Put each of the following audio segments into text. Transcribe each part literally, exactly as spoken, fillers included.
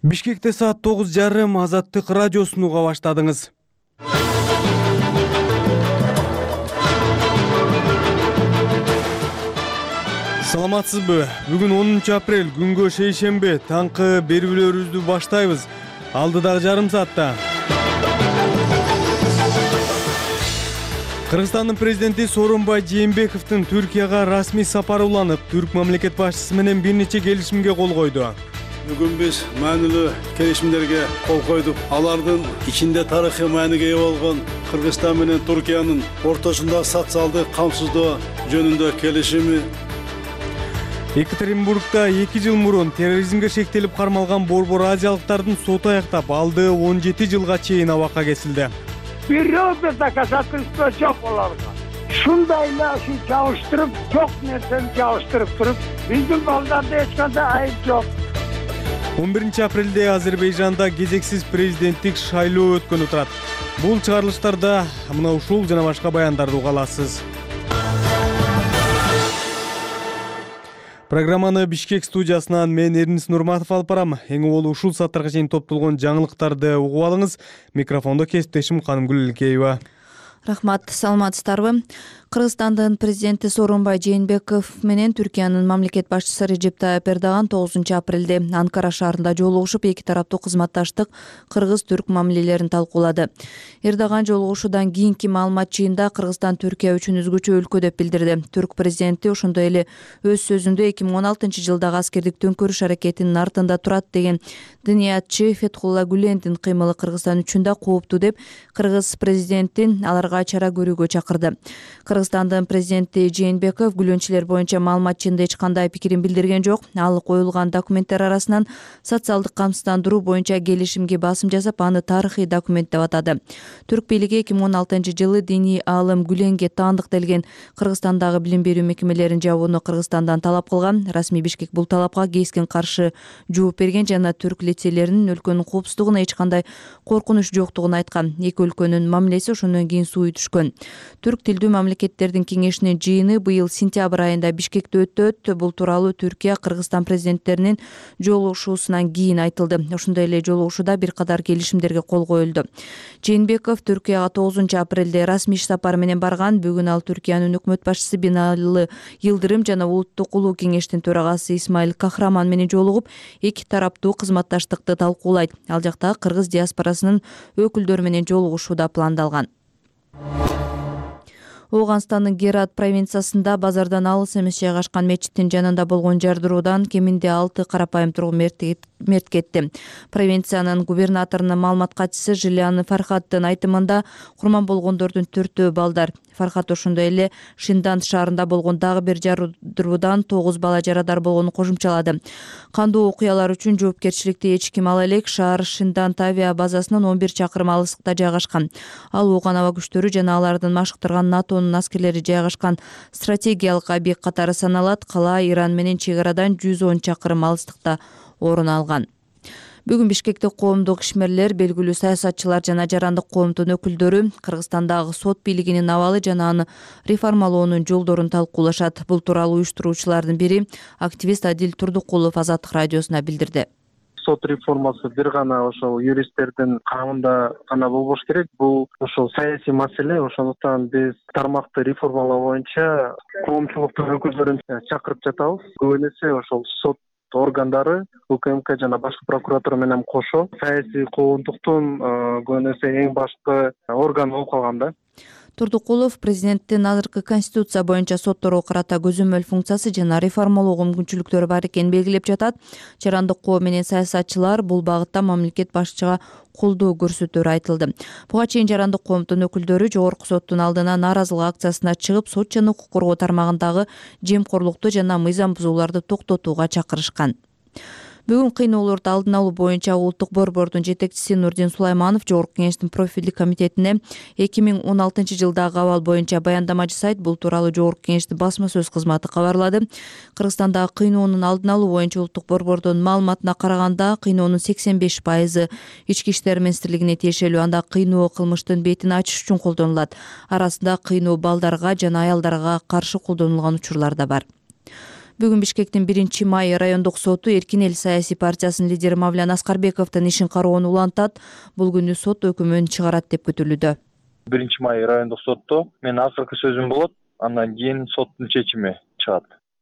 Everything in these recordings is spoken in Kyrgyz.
Бишкекте саат тогуз жарым Азаттык радиосун уга баштадыңыз. Саламатсызбы? Бүгүн онунчу апрель, күнгө шейшембе, таңкы берүүлөрүбүздү баштайбыз. Алдыдагы жарым саатта Кыргызстандын президенти Сооронбай Жээнбековдун Түркияга расмий сапары уланып, түрк мамлекет башчысы менен бир нече келишимге кол койду. Бүгүн биз маанилүү келишимдерге кол койдук. Алардын ичинде тарыхый мааниге ээ болгон Кыргызстан менен Түркиянын ортосундагы социалдык камсыздоо жөнүндө келишими. Екатеринбургда эки жыл мурун терроризмге шектелип кармалган борбор азиялыктардын соту аяктап, алды он жети жылга чейин абакка кесилди. Бирөөбү доказательство жок аларга. Шундай эле чабыштырып, жок нерсени чабыштырып туруп, биздин балдарда эч кандай айып жок. он биринчи апрелде Азербайжанда кезексиз президенттик шайлоо өткөнү турат. Бул чыгарылыштарда мына ушул жана башка баяндарды уга аласыз. Программаны Бишкек студиясынан мен Эрнис Нурматов алып барам. Эң болу ушул сааттарга чейин топтолгон жаңылыктарды угуп алыңыз. Микрофондо кесиптешим Канымгүл Илкеева. Рахмат, саламатсыздарбы? Кыргызстандын президенти Сооронбай Жээнбеков менен Түркиянын мамлекет башчысы Режеп Тайып Эрдоган тогузунчу апрелде Анкара шаарында жолугушуп, эки тараптуу кызматташтык кыргыз-түрк мамилелерин талкуулады. Эрдоган жолугушуудан кийинки маалымат жыйында Кыргызстан Түркия үчүн өзгөчө өлкө деп билдирди. Түрк президенти ошондой эле өз сөзүндө эки миң он алтынчы жылдагы аскердик төңкөрүш аракетинин артында турат деген дыниятчы Фетхулла Гүлендин кыймылы Кыргызстан үчүн да кооптуу деп кыргыз президентин аларга чара көрүүгө чакырды. Кыргызстандын президенти Жээнбеков күлөнчүлөр боюнча маалымат жыйында эч кандай пикирин билдирген жок. Ал коюлган документтер арасынан социалдык камсыздандыруу боюнча келишимге басым жасап, аны тарыхый документ деп атады. Түрк бийлиги эки миң он алтынчы жылы диний аалым Гүленге таандык делген Кыргызстандагы билим берүү мекемелерин жабууну Кыргызстандан талап кылган. Расмий Бишкек бул талапка кескен каршы жооп берген жана түрк лицейлеринин өлкөнүн коопсуздугуна эч кандай коркунуч жоктугун айткан. Эки өлкөнүн мамилеси ошондон кийин сууй түшкөн. Түрк тилдүү мамлекеттердин кеңешинин жыйыны быйыл сентябрь айында Бишкекте өтөт. Бул тууралуу Түркия, Кыргызстан президенттеринин жолугушуусунан кийин айтылды. Ошондой эле жолугушууда бир катар келишимдерге кол коюлду. Жээнбеков Түркияга тогузунчу апрелде расмий иш сапары менен барган. Бүгүн ал Түркиянын өкмөт башчысы Бинали Йылдырым жана Улуттук улуу кеңештин төрагасы Исмаил Кахраман менен жолугуп, эки тараптуу кызматташтыкты талкуулайт. Ал жакта кыргыз диаспорасынын өкүлдөрү менен жолугушуу да пландалган. Ооганстандын Герат провинциясында базардан алыс эмес жайгашкан мечиттин жанында болгон жардыруудан кеминде алты карапайым тургун мерт кетти. Провинциянын губернаторунун маалымат катчысы Жилян Фархаттын айтымында курман болгондордун төртөө балдар. Фархат ошондой эле Шиндан шаарында болгон дагы бир жардыруудан тогуз бала жарадар болгонун кошумчалады. Кандуу окуялар үчүн жоопкерчиликти эч ким ала элек. Шаар Шиндан авиа базасынан он бир чакырым алыстыкта жайгашкан. Ал ооган аба күчтөрү жана алардын машыктырган НАТОнун аскерлери жайгашкан стратегиялык объект катары саналат. Кала Иран менен чек арадан жүз он чакырым алыстыкта орун алган. Бүгүн Бишкекте коомдук ишмерлер, белгилүү саясатчылар жана жарандык коомдун өкүлдөрү Кыргызстандагы сот бийлигинин абалы жана аны реформалоонун жолдорун талкуулашат. Бул тууралуу уюштуруучулардын бири активист Адил Турдукулов Азаттык радиосуна билдирди. Сот реформасы бир гана ошол юристтердин карамында гана болбош керек. Бул ошол саясий маселе. Ошондуктан биз тармакты реформалоо боюнча коомчулуктун өкүлдөрүн чакырып жатабыз. Көбүн эсе ошол сот органдары, УКМК жана башкы прокуратура менен кошо саясий коомдуктун көбүн эсе эң башкы органы болуп калган да. Турдукулов президенттин азыркы конституция боюнча сотторго карата көзөмөл функциясы жана реформалоого мүмкүнчүлүктөрү бар экенин белгилеп жатат. Жарандык коом менен саясатчылар бул багытта мамлекет башчыга колдоо көрсөтөөрү айтылды. Буга чейин жарандык коомдун өкүлдөрү жогорку соттун алдына нааразылык акциясына чыгып, сот жана укук коргоо тармагындагы жемкорлукту жана мыйзам бузууларды токтотууга чакырышкан. Бүгүн кыйноолорду алдын алуу боюнча улуттук борбордун жетекчиси Нурдин Сулайманов жогорку кеңештин профилдик комитетине эки миң он алтынчы жылдагы абал боюнча баяндама жасайт. Бул тууралуу жогорку кеңештин басма сөз кызматы кабарлады. Кыргызстандагы кыйноонун алдын алуу боюнча улуттук борбордун маалыматына караганда, кыйноонун сексен беш пайызы ички иштер министрлигине тиешелүү. Анда кыйноо кылмыштын бетин ачыш үчүн колдонулат. Арасында кыйноо балдарга жана аялдарга каршы колдонулган учурлар да бар. Бүгүн Бишкектин биринчи май райондук соту Эркин эл саясий партиясынын лидери Мавлян Аскарбековдун ишин кароону улантат. Бул күнү сот өкүмүн чыгарат деп күтүлүүдө. биринчи май райондук сотто менин акыркы сөзүм болот, андан кийин соттун чечими чыгат.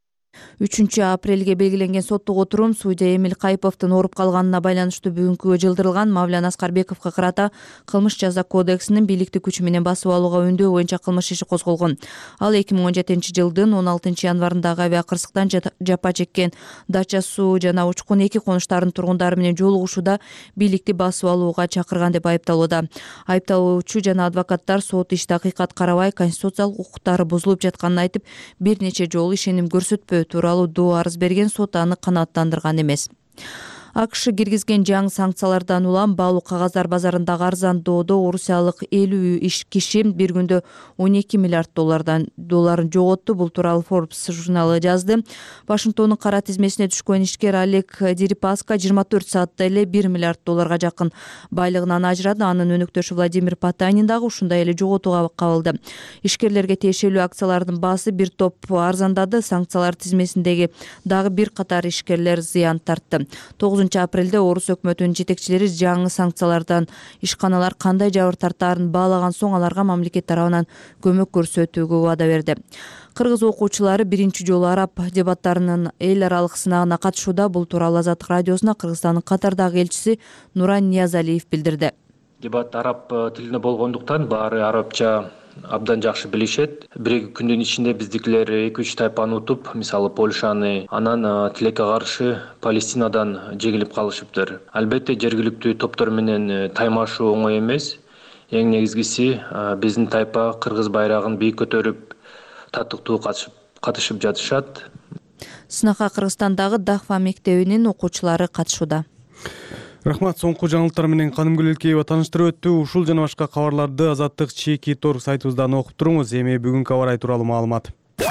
үчүнчү апрелге белгиленген соттук отурум судья Эмил Кайповдун ооруп калганына байланыштуу бүгүнкүгө жылдырылган. Мавлян Аскарбековго карата кылмыш жаза кодексинин бийликти күч менен басып алууга үндөө боюнча кылмыш иши козголгон. Ал эки миң он жетинчи жылдын он алтынчы январындагы авиакырсыктан жапа чеккен Дача суу жана Учкун эки конуштарынын тургундары менен жолугушууда бийликти басып алууга чакырган деп айыпталууда. Айыпталуучу жана адвокаттар сот ишти акыйкат карабай, конституциялык укуктары бузулуп жатканын айтып, бир нече жолу ишеним көрсөтпөө тууралуу доо арыз берген. Сот аны канааттандырган эмес. АКШ киргизген жаңы санкциялардан улам баалуу кагаздар базарындагы арзандоодо орусиялык элүү иш киши бир күндө он эки миллиард доллардан долларын жоготту. Бул тууралуу Forbes журналы жазды. Вашингтондун кара тизмесине түшкөн ишкер Олег Дерипаска жыйырма төрт саатта эле бир миллиард долларга жакын байлыгынан ажырады. Анын өнөктөшү Владимир Потанин дагы ушундай эле жоготууга кабылды. Ишкерлерге тиешелүү акциялардын баасы бир топ арзандады. Санкциялар тизмесиндеги дагы бир катар ишкерлер зыян тартты. тогузунчу апрелде Орус өкмөтүнүн жетекчилери жаңы санкциялардан ишканалар кандай жабыр тартаарын баалаган соң аларга мамлекет тарабынан көмөк көрсөтүүгө убада берди. Кыргыз окуучулары биринчи жолу араб дебаттарынын эл аралык сынагына катышууда. Бул тууралуу Азаттык радиосуна Кыргызстандын Катардагы элчиси Нуран Ниязалиев билдирди. Дебат араб тилинде болгондуктан баары арабча абдан жакшы билишет. Бир күндүн ичинде биздикилер эки үч тайпаны утуп, мисалы Польшаны, анан тилекке каршы Палестинадан жеңилип калышыптыр. Албетте жергиликтүү топтор менен таймашуу оңой эмес. Эң негизгиси биздин тайпа кыргыз байрагын бийик көтөрүп, татыктуу катышып жатышат. Сынакка Кыргызстандагы Дахва мектебинин окуучулары катышууда. Рахмат, соңку жаңылыктар менен Канымгүл Элкеева тааныштырып өттү. Ушул жана башка кабарларды Азаттык чеки торг сайтыбыздан окуп туруңуз. Эми бүгүнкү аба ырайы тууралуу маалымат.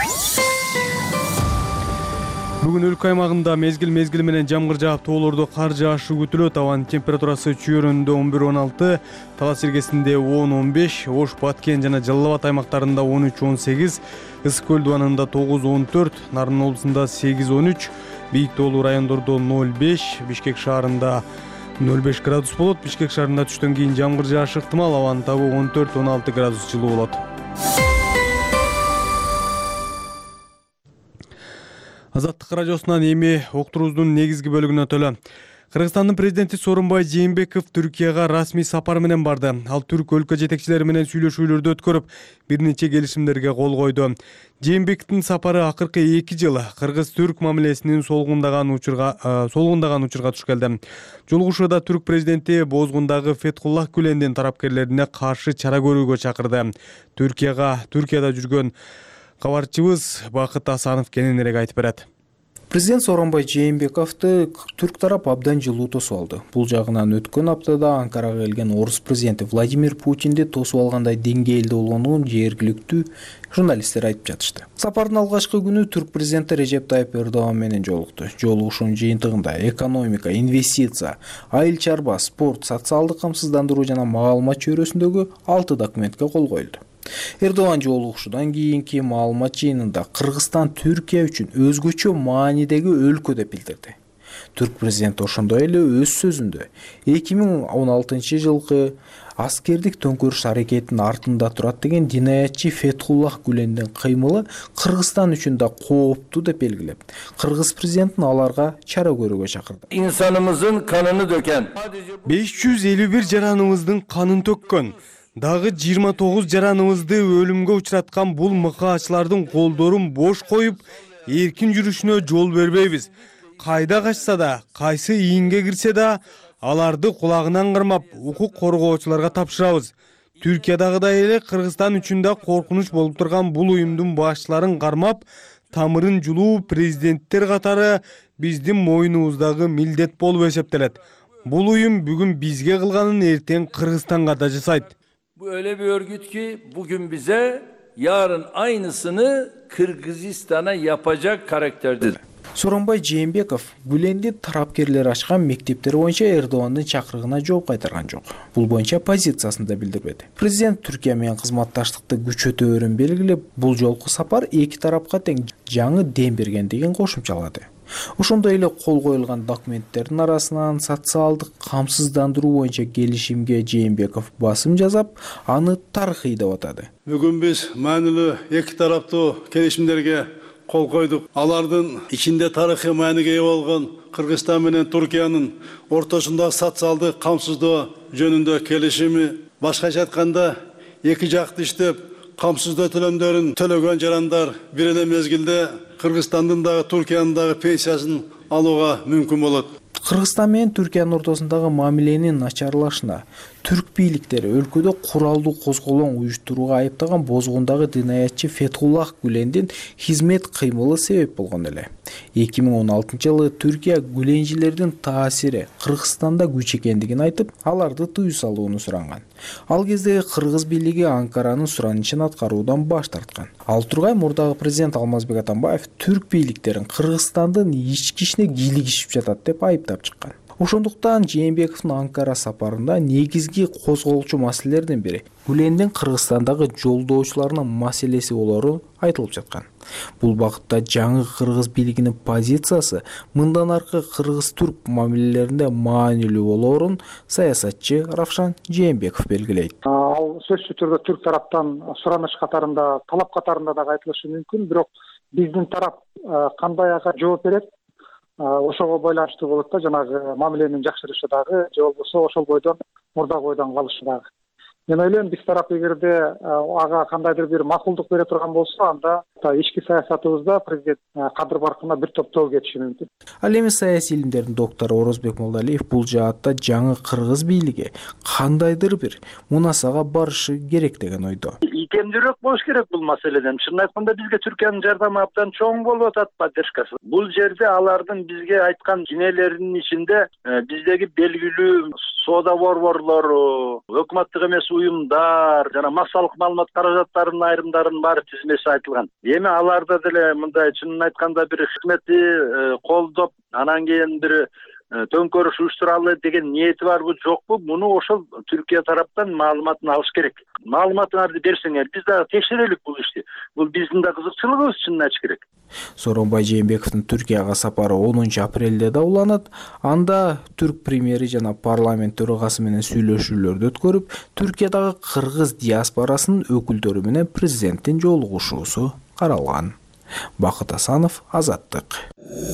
Бүгүн өлкө аймагында мезгил мезгили менен жамгыр жаап, тоолордо кар жаашы күтүлөт. Абанын температурасы Чүйөрүндө он бир он алты, Талас Иргесинде он он беш, Ош, Баткен жана Жалал Абад аймактарында он үч он сегиз, Ысык көл дубанында тогуз он төрт, Нарын облусунда сегиз он үч, бийик тоолуу райондордо ноль беш, Бишкек шаарында ноль беш градус болот. Бишкек шаарында түштөн кийин жамгыр жаашы ыктымал. Абанын табы он төрт он алты градус жылуу болот. Азаттык радиосунан эми октурубуздун негизги бөлүгүнө өтөлө. Кыргызстандын президенти Сооронбай Жээнбеков Түркияга расмий сапар менен барды. Ал түрк өлкө жетекчилери менен сүйлөшүүлөрдү өткөрүп, бир нече келишимдерге кол койду. Жээнбековдун сапары акыркы эки жыл кыргыз-түрк мамилесинин солгундаган учурга солгундаган учурга туш келди. Жолугушууда түрк президенти Бозгундагы Фетхуллах Гүлендин тарапкерлерине каршы чара көрүүгө чакырды. Түркияга Түркияда жүргөн кабарчыбыз Бакыт Асанов кененирээк айтып берет. Президент Сооронбай Жээнбековду түрк тарап абдан жылуу тосуп алды. Бул жагынан өткөн аптада Анкарага келген орус президенти Владимир Путинди тосуп алгандай деңгээлде болгонун жергиликтүү журналисттер айтып жатышты. Сапардын алгачкы күнү түрк президенти Режеп Тайып Эрдоган менен жолукту. Жолугушуунун жыйынтыгында экономика, инвестиция, айыл чарба, спорт, социалдык камсыздандыруу жана маалымат чөйрөсүндөгү алты документке кол коюлду. Эрдоган жолугушуудан кийинки маалымат жыйынында Кыргызстан Түркия үчүн өзгөчө маанидеги өлкө деп билдирди. Түрк президенти ошондой эле өз сөзүндө эки миң он алтынчы жылкы аскердик төңкөрүш аракетинин артында турат деген динаятчы Фетхуллах Гүлендин кыймылы Кыргызстан үчүн да кооптуу деп белгилеп, кыргыз президентин аларга чара көрүүгө чакырды. İnsanımızın kanını döken беш жүз элүү бир жараныбыздын канын төккөн, дагы жыйырма тогуз жараныбызды өлүмгө учураткан бул мыкаачылардын колдорун бош коюп, эркин жүрүшүнө жол бербейбиз. Кайда качса да, кайсы ийинге кирсе да, аларды кулагынан кырмап, укук коргоочуларга тапшырабыз. Түркиядагыдай эле Кыргызстан үчүн да коркунуч болуп турган бул уюмдун башчыларын кармап, тамырын жулуу президенттер катары биздин мойнубуздагы милдет болуп эсептелет. Бул уюм бүгүн бизге кылганын эртең Кыргызстанга да жасайт. Bu öyle bir örgüt ki bugün bize yarın aynısını Kırgızistan'a yapacak karakterdedir. Сооронбай Жээнбеков Гүленди тарапкерлер ачкан мектептер боюнча Эрдогандын чакырыгына жооп кайтарган жок. Бул боюнча позициясын да билдирбеди. Президент Түркия менен кызматташтыкты күчөтө өрүн белгилеп, бул жолку сапар эки тарапка тең жаңы дем бергендигин кошумчалады. Ошондой эле кол коюлган документтердин арасынан социалдык камсыздандыруу боюнча келишимге Жээнбеков басым жасап, аны тарыхый деп атады. Бүгүн биз маанилүү эки тараптуу келишимдерге кол койдук. Алардын ичинде тарыхый мааниге ээ болгон Кыргызстан менен Түркиянын ортосундагы социалдык камсыздоо жөнүндө келишими, башкача айтканда эки жакты иштеп камсыздоо төлөмдөрүн төлөгөн жарандар бир эле мезгилде Кыргызстандын дагы Түркиянын дагы пенсиясын алууга мүмкүн болот. Кыргызстан менен Түркиянын ортосундагы мамиленин начарлашына түрк бийликтери өлкөдө куралдуу козголоң уюштурууга айыптаган бозгундагы динаятчы Фетхуллах Гүлендин хизмет кыймылы себеп болгон эле. эки миң он алтынчы жылы Түркия гүленчилердин таасири Кыргызстанда күч экендигин айтып, аларды тыюу салууну суранган. Ал кезде кыргыз бийлиги Анкаранын суранычын аткаруудан баш тарткан. Ал тургай мурдагы президент Алмазбек Атамбаев түрк бийликтерин Кыргызстандын ички ишине кийлигишип жатат деп айыптап чыккан. Ошондуктан Жээнбековдун Анкара сапарында негизги козголчу маселелердин бири Гүлендин Кыргызстандагы жолдоочуларынын маселеси болору айтылып жаткан. Бул багытта жаңы кыргыз бийлигинин позициясы мындан аркы кыргыз-түрк мамилелеринде маанилүү болоорун саясатчы Равшан Жээнбеков белгилейт. Ал сөзсүз түрдө түрк тараптан сураныш катарында, талап катарында да айтылышы мүмкүн, бирок биздин тарап кандай ага жооп берет, ошого байланыштуу болот да, жанагы мамиленин жакшырышы дагы, же болбосо ошол бойдон мурдагы бойдон калышы дагы. Мен ойлойм, биз тарап эгерде ага кандайдыр бир макулдук бере турган болсо, анда ички саясатыбызда президент кадыр баркына бир топтоо кетиши мүмкүн. Ал эми саясий илимдердин доктору Орозбек Молдалиев бул жаатта жаңы кыргыз бийлиги кандайдыр бир мунасага барышы керек деген ойдо. Икемдүүрөөк болуш керек бул маселеден. Чынын айтканда бизге Түркиянын жардамы абдан чоң болуп атат, поддержкасы. Бул жерде алардын бизге айткан кинелеринин ичинде биздеги белгилүү соода борборлору, өкмөттүк эмес уюмдар, жана массалык маалымат каражаттарынын айрымдарынын баары тизмеси айтылган. Эми аларда деле мындай чынын айтканда бир хизметти колдоп, анан кийин бир төңкөрүш уюштуралы деген ниети барбы жокпу, муну ошол Түркия тараптан маалыматын алыш керек. Маалыматыңарды берсеңер, биз дагы текшерелик бул ишти. Бул биздин да кызыкчылыгыбыз, чынын айтыш керек. Сооронбай Жээнбековдун Түркияга сапары онунчу апрелде да уланат. Анда түрк премьери жана парламент төрагасы менен сүйлөшүүлөрдү өткөрүп, Түркиядагы кыргыз диаспорасынын өкүлдөрү менен президенттин жолугушуусу каралган. Бакыт Асанов, Азаттык.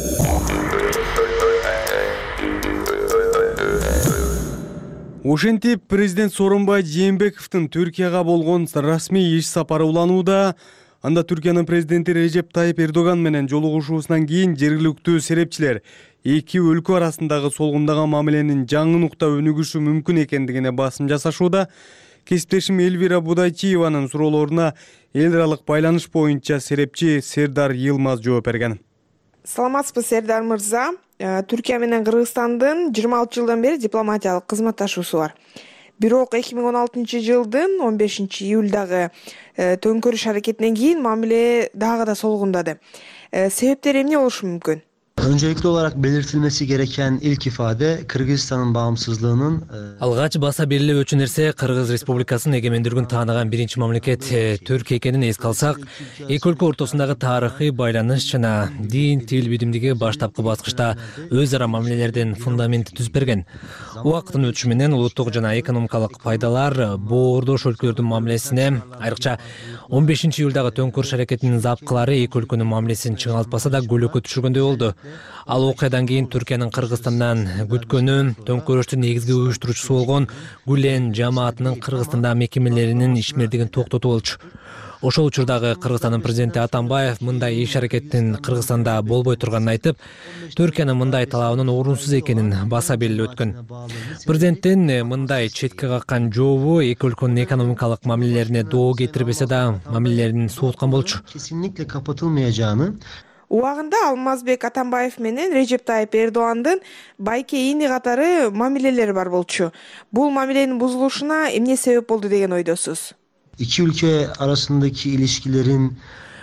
Ошентип президент Сооронбай Жээнбековдун Түркияга болгон расмий иш сапары уланууда. Анда Түркиянын президенти Режеп Тайып Эрдоган менен жолугушуусунан кийин жергиликтүү серепчилер эки өлкө арасындагы солгундаган мамиленин жаңы нукта өнүгүшү мүмкүн экендигине басым жасашууда. Кесиптешим Элвира Будайчиеванын суроолоруна эл аралык байланыш боюнча серепчи Сердар Йылмаз жооп берген. Саламатсызбы, Сердар мырза. Түркия менен Кыргызстандын жыйырма алты жылдан бери дипломатиялык кызматташуусу бар. Бирок эки миң он алтынчы жылдын он бешинчи июлдагы төңкөрүш аракетинен кийин мамиле дагы да солгундады. Себептери эмне болушу мүмкүн? Öncelikli olarak belirtilmesi gereken ilk ifade Kırgızistan'ın bağımsızlığının Алгач баса берилип өчү нерсе Кыргыз Республикасынын эгемендүүлүгүн тааныган биринчи мамлекет Түркия экенин эске алсак, эки өлкө ортосундагы тарыхый байланыш жана дин, тил бирдимдиги баштапкы баскычта өз ара мамилелердин фундаменти түзүп берген. Убакыттын өтүшү менен улуттук жана экономикалык пайдалар боордош өлкөлөрдүн мамилесине, айрыкча он бешинчи июлдагы төңкөрүш аракетинин запкылары эки өлкөнүн мамилесин чыңалтпаса да көлөкө түшүргөндөй болду. Ал окуядан кийин Түркиянын Кыргызстандан күткөнү төңкөрүштүн негизги уюштуруучусу болгон Гүлен жамаатынын Кыргызстандагы мекемелеринин ишмердигин токтотуу болчу. Ошол учурдагы Кыргызстандын президенти Атамбаев мындай иш аракеттин Кыргызстанда болбой турганын айтып, Түркиянын мындай талабынын орунсуз экенин баса белгилеп өткөн. Президенттин мындай четке каккан жообу эки өлкөнүн экономикалык мамилелерине доо кетирбесе да мамилелерин сууткан болчу. Kesinlikle kapatılmayacağını Убагында Алмазбек Атамбаев менен Режеп Тайып Эрдогандын байке ини катары мамилелери бар болчу. Бул мамиленин бузулушуна эмне себеп болду деген ойдосуз? İki ülke arasındaki ilişkilerin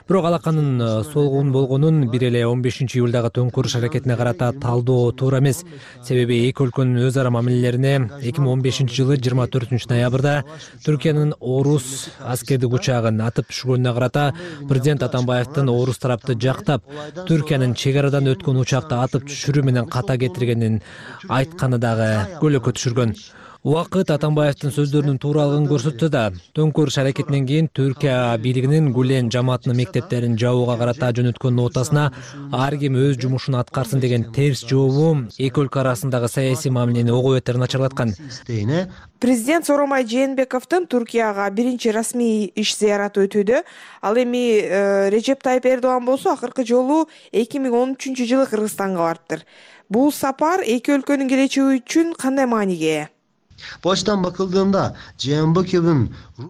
бирок алаканын солгун болгонун бир эле он бешинчи июлдагы төңкүрүш аракетине карата талдоо туура эмес. Себеби эки өлкөнүн өз ара мамилелерине эки миң он бешинчи жылы жыйырма төртүнчү ноябрда Түркиянын Орус аскердик учагын атып түшкөнүнө карата президент Атамбаевдин Орус тарапты жактап, Түркиянын чек арадан өткөн учакты атып түшүрүү менен ката кетиргенин айтканы дагы көйлөккө түшүргөн. Убакыт Атамбаевдин сөздөрүнүн тууралыгын көрсөтсө да, төңкүрүш аракетинен кийин Түркия бийлигинин Гүлен жамаатынын мектептерин жабууга карата жөнөткөн нотасына ар ким өз жумушун аткарсын деген терс жообу эки өлкө арасындагы саясий мамилени ого бетер начарлаткан. Президент Сооронбай Жээнбековдун Түркияга биринчи расмий иш зыяраты өтүүдө. Ал эми Режеп Тайып Эрдоган болсо акыркы жолу эки миң он үчүнчү жылы Кыргызстанга барыптыр. Бул сапар эки өлкөнүн келечеги үчүн кандай мааниге ээ? Bu açıdan bakıldığında Jeenbekov'un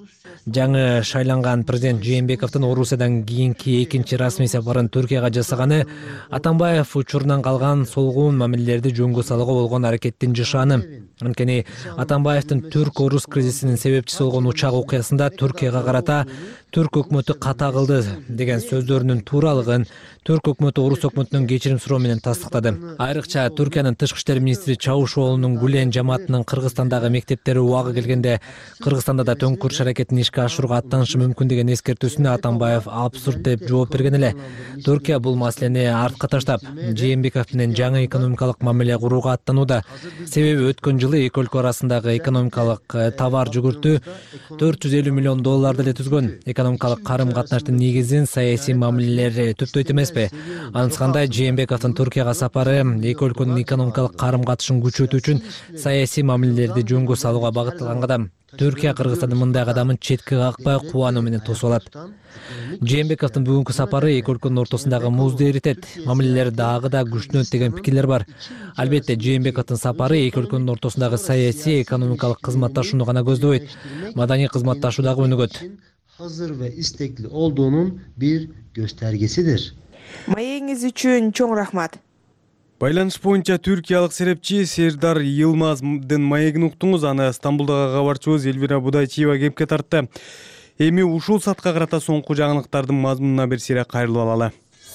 жаңы шайланган президент Жээнбековдун Орусиядан кийинки экинчи расмий сапарын Түркияга жасаганы Атамбаев учурунан калган солгун мамилелерди жөнгө салууга болгон аракеттин жышааны. Анткени Атамбаевдин түрк-орус кризисинин себепчиси болгон учак окуясында Түркияга карата түрк өкмөтү ката кылды деген сөздөрүнүн тууралыгын түрк өкмөтү орус өкмөтүнөн кечирим суроо менен тастыктады. Айрыкча Түркиянын тышкы иштер министри Чавушоğlu'нун Гүлен жамаатынын Кыргызстандагы мектептери убагы келгенде Кыргызстанда да төңкүрүш аракетин ишке ашырууга аттанышы мүмкүн деген эскертүүсүнө Атамбаев абсурд деп жооп берген эле. Түркия бул маселени артка таштап, Жээнбеков менен жаңы экономикалык мамиле курууга аттанууда. Себеби өткөн жылы эки өлкө арасындагы экономикалык товар жүгүртүү төрт жүз элүү миллион долларды эле түзгөн. Экономикалык карым-катнаштын негизин саясий мамилелер түптөйт эмеспи? Анткандай Жээнбековдун Түркияга сапары эки өлкөнүн экономикалык карым-катышын күчөтүү үчүн саясий мамилелерди жөнгө салууга багытталган кадам. Түркия Кыргызстандын мындай кадамын четке какпай кубануу менен тосуп алат. Жээнбековдун бүгүнкү сапары эки өлкөнүн ортосундагы музду эритет, мамилелер дагы да күчтөнөт деген пикирлер бар. Албетте Жээнбековдун сапары эки өлкөнүн ортосундагы саясий, экономикалык кызматташууну гана көздөбөйт, маданий кызматташуу дагы өнүгөт. hazır ve istekli olduğunun bir göstergesidir. Маегиңиз үчүн чоң рахмат. Байланыш боюнча түркиялык серепчи Сердар Йылмаздын маегин уктуңуз. Аны Стамбулдагы кабарчыбыз Элвира Будайчиева кепке тартты. Эми ушул саатка карата соңку жаңылыктардын мазмунуна бир сире кайрылып алалы.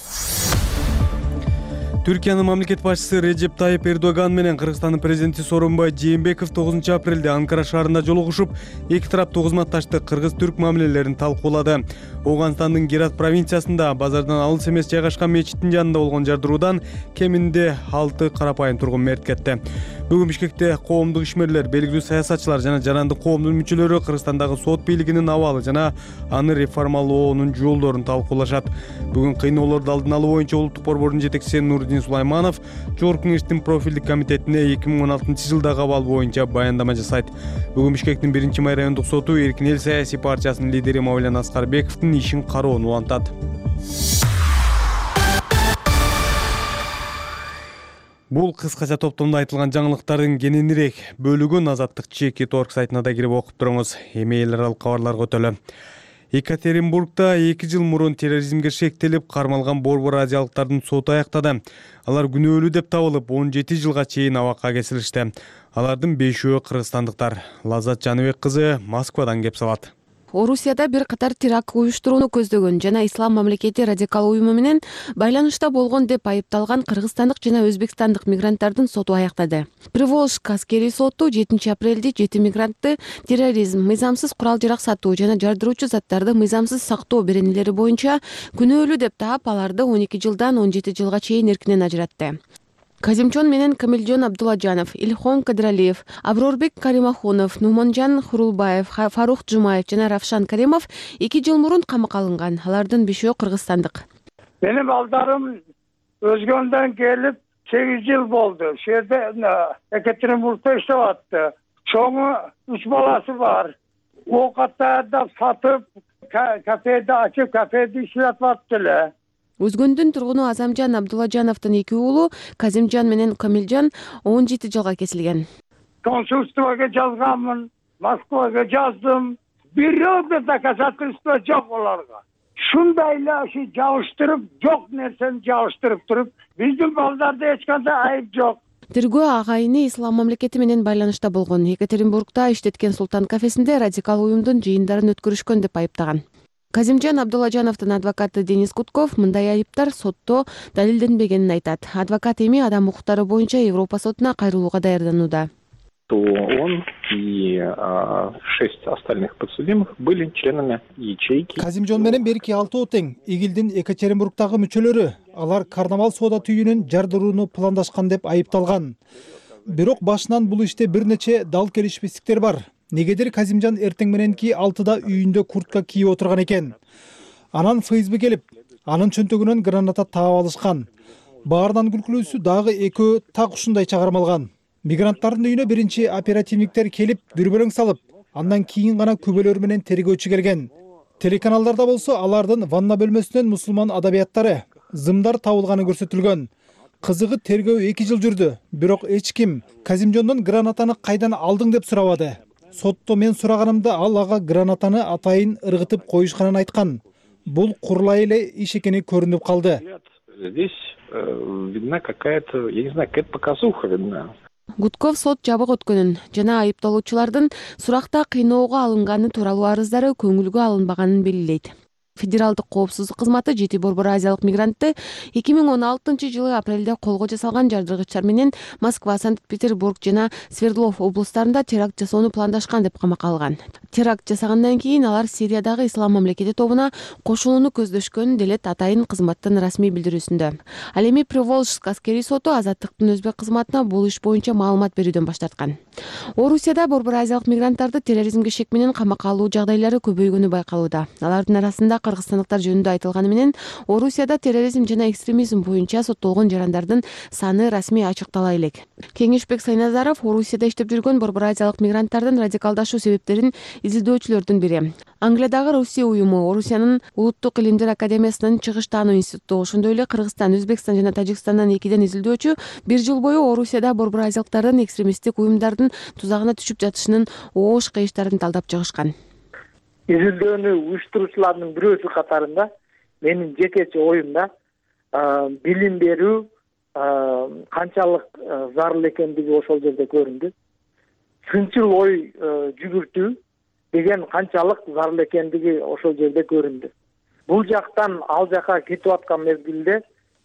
Түркиянын мамлекет башчысы Режеп Тайып Эрдоган менен Кыргызстандын президенти Сооронбай Жээнбеков тогузунчу апрелде Анкара шаарында жолугушуп, эки тараптуу кызматташтык кыргыз-түрк мамилелерин талкуулады. Оганстандын Герат провинциясында базардан алыс эмес жайгашкан мечиттин жанында болгон жардыруудан кеминде алты карапайым тургун мерт кетти. Бүгүн Бишкекте коомдук ишмерлер, белгилүү саясатчылар жана жарандык коомдун мүчөлөрү Кыргызстандагы сот бийлигинин абалы жана аны реформалоонун жолдорун талкуулашат. Бүгүн кыйноолорду алдын алуу боюнча улуттук борбордун жетекчиси Нурдин Сулайманов Жогорку Кеңештин профилдик комитетине эки миң он алтынчы жылдагы абал боюнча баяндама жасайт. Бүгүн Бишкектин биринчи май райондук соту Эркин эл саясий партиясынын лидери Мавлен Аскарбековдун ишин кароонун улантат. Бул кыскача топтомдо айтылган жаңылыктардын кененирээк бөлүгүн Азаттык чеки точка орг сайтына да кирип окуп туруңуз. Эми эл аралык кабарларга өтөлү. Екатеринбургда эки жыл мурун терроризмге шектелип кармалган борбор азиялыктардын соту аяктады. Алар күнөөлүү деп табылып, он жети жылга чейин абакка кесилишти. Алардын бешөө кыргызстандыктар. Лаззат Жаныбек кызы Москвадан кеп салат. Орусияда бир катар теракт уюштурууну көздөгөн жана Ислам мамлекети радикал уюму менен байланышта болгон деп айыпталган кыргызстандык жана өзбекстандык мигранттардын соту аяктады. Приволжск аскерий соту жетинчи апрелде жети мигрантты терроризм, мыйзамсыз курал-жарак сатуу жана жардыруучу заттарды мыйзамсыз сактоо беренелери боюнча күнөөлүү деп таап, аларды он эки жылдан он жети жылга чейин эркинен ажыратты. Казимчон менен Камилжон Абдулладжанов, Ильхон Кадралиев, Аврорбек Каримахунов, Нуманжан Хурулбаев, Фарух Жумаев жана Равшан Каримов эки жыл мурун камакка алынган. Алардын бешөө кыргызстандык. Менин балдарым өзгөндөн келип сегиз жыл болду. Ошол жерде Екатеринбургда иштеп атты. Чоңу үч баласы бар. Оокаттарды сатып, кафеде ачып, кафеде иштеп атты эле. Өзгөндүн тургуну Азамжан Абдулладжановдун эки уулу Казимжан менен Камилжан он жети жылга кесилген. Консульствого жазганмын, Москвага жаздым. Бирөө да доказательство жок оларга. Шундай эле жабыштырып, жок нерсени жабыштырып туруп, биздин балдарда эч кандай айып жок. Тергөө агайыны Ислам мамлекети менен байланышта болгон. Екатеринбургда иштеткен Султан кафесинде радикал уюмдун жыйындарын өткөрүшкөн деп айыптаган. Казимжан Абдуллажановдун адвокаты Денис Гудков мындай айыптар сотто далилденбегенин айтат. Адвокат эми адам укуктары боюнча Европа сотуна кайрылууга даярданууда. То он и а, шесть остальных подсудимых были членами ячейки. Казимжон менен берки алты тең Игилдин Екатеринбургдагы мүчөлөрү алар карнавал соода түйүнүн жардырууну пландашкан деп айыпталган. Бирок башынан бул иште бир нече дал келишпестиктер бар. Негедир Казимжан эртең мененки алтыда үйүндө куртка кийип отурган экен. Анан ФСБ келип, анын чөнтөгүнөн граната таап алышкан. Баарынан күлкүлүүсү дагы экөө так ушундай чыгармалган. Мигранттардын үйүнө биринчи оперативниктер келип, дүрбөлөң салып, андан кийин гана күбөлөр менен тергөөчү келген. Телеканалдарда болсо алардын ванна бөлмөсүнөн мусулман адабияттары, зымдар табылганы көрсөтүлгөн. Кызыгы тергөө эки жыл жүрдү, бирок эч ким Казимжондон гранатаны кайдан алдың деп сурабады. Сотто мен сураганымда ал ага гранатаны атайын ыргытып коюшканын айткан. Бул курулай эле иш экени көрүнүп калды. Здесь э, видна какая-то, я не знаю, какая-то показуха видна. Гудков сот жабык өткөнүн жана айыпталуучулардын суракта кыйноого алынганы тууралуу арыздары көңүлгө алынбаганын белгилейт. Федералдык коопсуздук кызматы жети борбор азиялык мигрантты эки миң он алтынчы жылы апрелде колго жасалган жардыргычтар менен Москва, Санкт-Петербург жана Свердлов облустарында теракт жасоону пландашкан деп камакка алган. Теракт жасагандан кийин алар Сириядагы Ислам мамлекети тобуна кошулууну көздөшкөнүн делет атайын кызматтын расмий билдирүүсүндө. Ал эми Приволжск аскерий соту азаттыктын өзбек кызматына бул иш боюнча маалымат берүүдөн баш тарткан. Орусияда борбор азиялык мигранттарды терроризмге шек менен камакка алуу жагдайлары көбөйгөнү байкалууда. Алардын арасында кыргызстандыктар жөнүндө айтылганы менен Орусияда терроризм жана экстремизм боюнча соттолгон жарандардын саны расмий ачыктала элек. Кеңешбек Сайназаров Орусияда иштеп жүргөн борбор азиялык мигранттардын радикалдашуу себептерин изилдөөчүлөрдүн бири. Англиядагы Россия уюму, Орусиянын Улуттук илимдер академиясынын чыгыш таануу институту, ошондой эле Кыргызстан, Өзбекстан жана Тажикстандан экиден изилдөөчү бир жыл бою Орусияда борбор азиялыктардын экстремисттик уюмдардын тузагына түшүп жатышынын оош кыйыштарын талдап чыгышкан. Изилдөөнү уюштуруучулардын бирөөсү катарында менин жекече оюмда билим берүү канчалык зарыл экендиги ошол жерде көрүндү. Сынчыл ой жүгүртүү деген канчалык зарыл экендиги ошол жерде көрүндү. Бул жактан ал жака кетип аткан мезгилде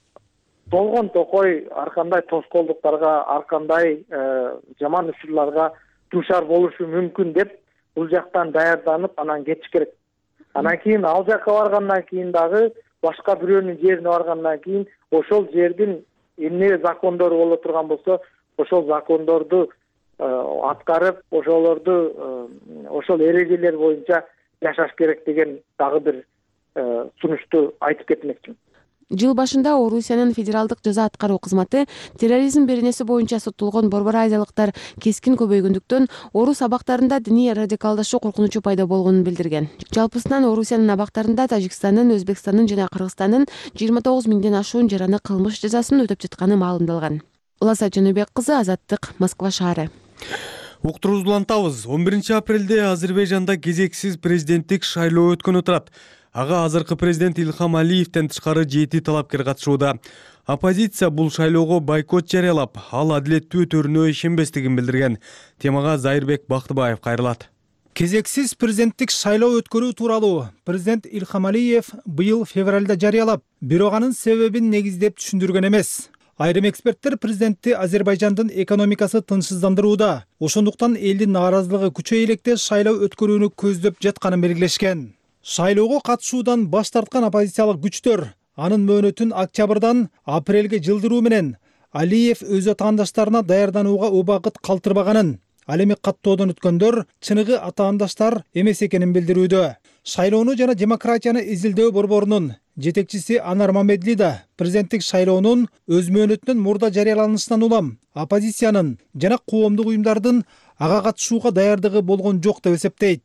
болгон токой ар кандай тоскоолдуктарга, ар кандай жаман учурларга дуушар болушу мүмкүн деп бул жактан даярданып анан кетиш керек. Анан кийин ал жакка баргандан кийин дагы башка бирөөнүн жерине баргандан кийин ошол жердин эмне закондору боло турган болсо, ошол закондорду аткарып, ошолорду ошол эрежелер боюнча жашаш керек деген дагы бир сунушту айтып кетмекчимин. Жыл башында Орусиянын федералдык жаза аткаруу кызматы терроризм беренеси боюнча соттолгон борбор азиялыктар кескин көбөйгөндүктөн орус абактарында диний радикалдашуу коркунучу пайда болгонун билдирген. Жалпысынан Орусиянын абактарында Тажикстандын, Өзбекстандын жана Кыргызстандын жыйырма тогуз миңден ашуун жараны кылмыш жазасын өтөп жатканы маалымдалган. Уласа Жаныбек кызы, Азаттык, Москва шаары. Уктуруубузду улантабыз. он биринчи апрелде Азербайжанда кезексиз президенттик шайлоо өткөнү турат. Ага азыркы президент Илхам Алиевден тышкары жети талапкер катышууда. Оппозиция бул шайлоого бойкот жарыялап, ал адилеттүү өтөрүнө ишенбестигин билдирген. Темага Зайырбек Бактыбаев кайрылат. Кезексиз президенттик шайлоо өткөрүү тууралуу президент Илхам Алиев быйыл февралда жарыялап, бирок анын себебин негиздеп түшүндүргөн эмес. Айрым эксперттер президентти Азербайжандын экономикасы тынчсыздандырууда, ошондуктан элдин нааразылыгы күчөйө электе шайлоо өткөрүүнү көздөп жатканын белгилешкен. Шайлоого катышуудан баш тарткан оппозициялык күчтөр анын мөөнөтүн октябрдан апрелге жылдыруу менен Алиев өз атаандаштарына даярданууга убакыт калтырбаганын, ал эми каттоодон өткөндөр чыныгы атаандаштар эмес экенин билдирүүдө. Шайлоону жана демократияны изилдөө борборунун жетекчиси Анар Мамедли да президенттик шайлоонун өз мөөнөтүнөн мурда жарыяланышынан улам оппозициянын жана коомдук уюмдардын ага катышууга даярдыгы болгон жок деп эсептейт.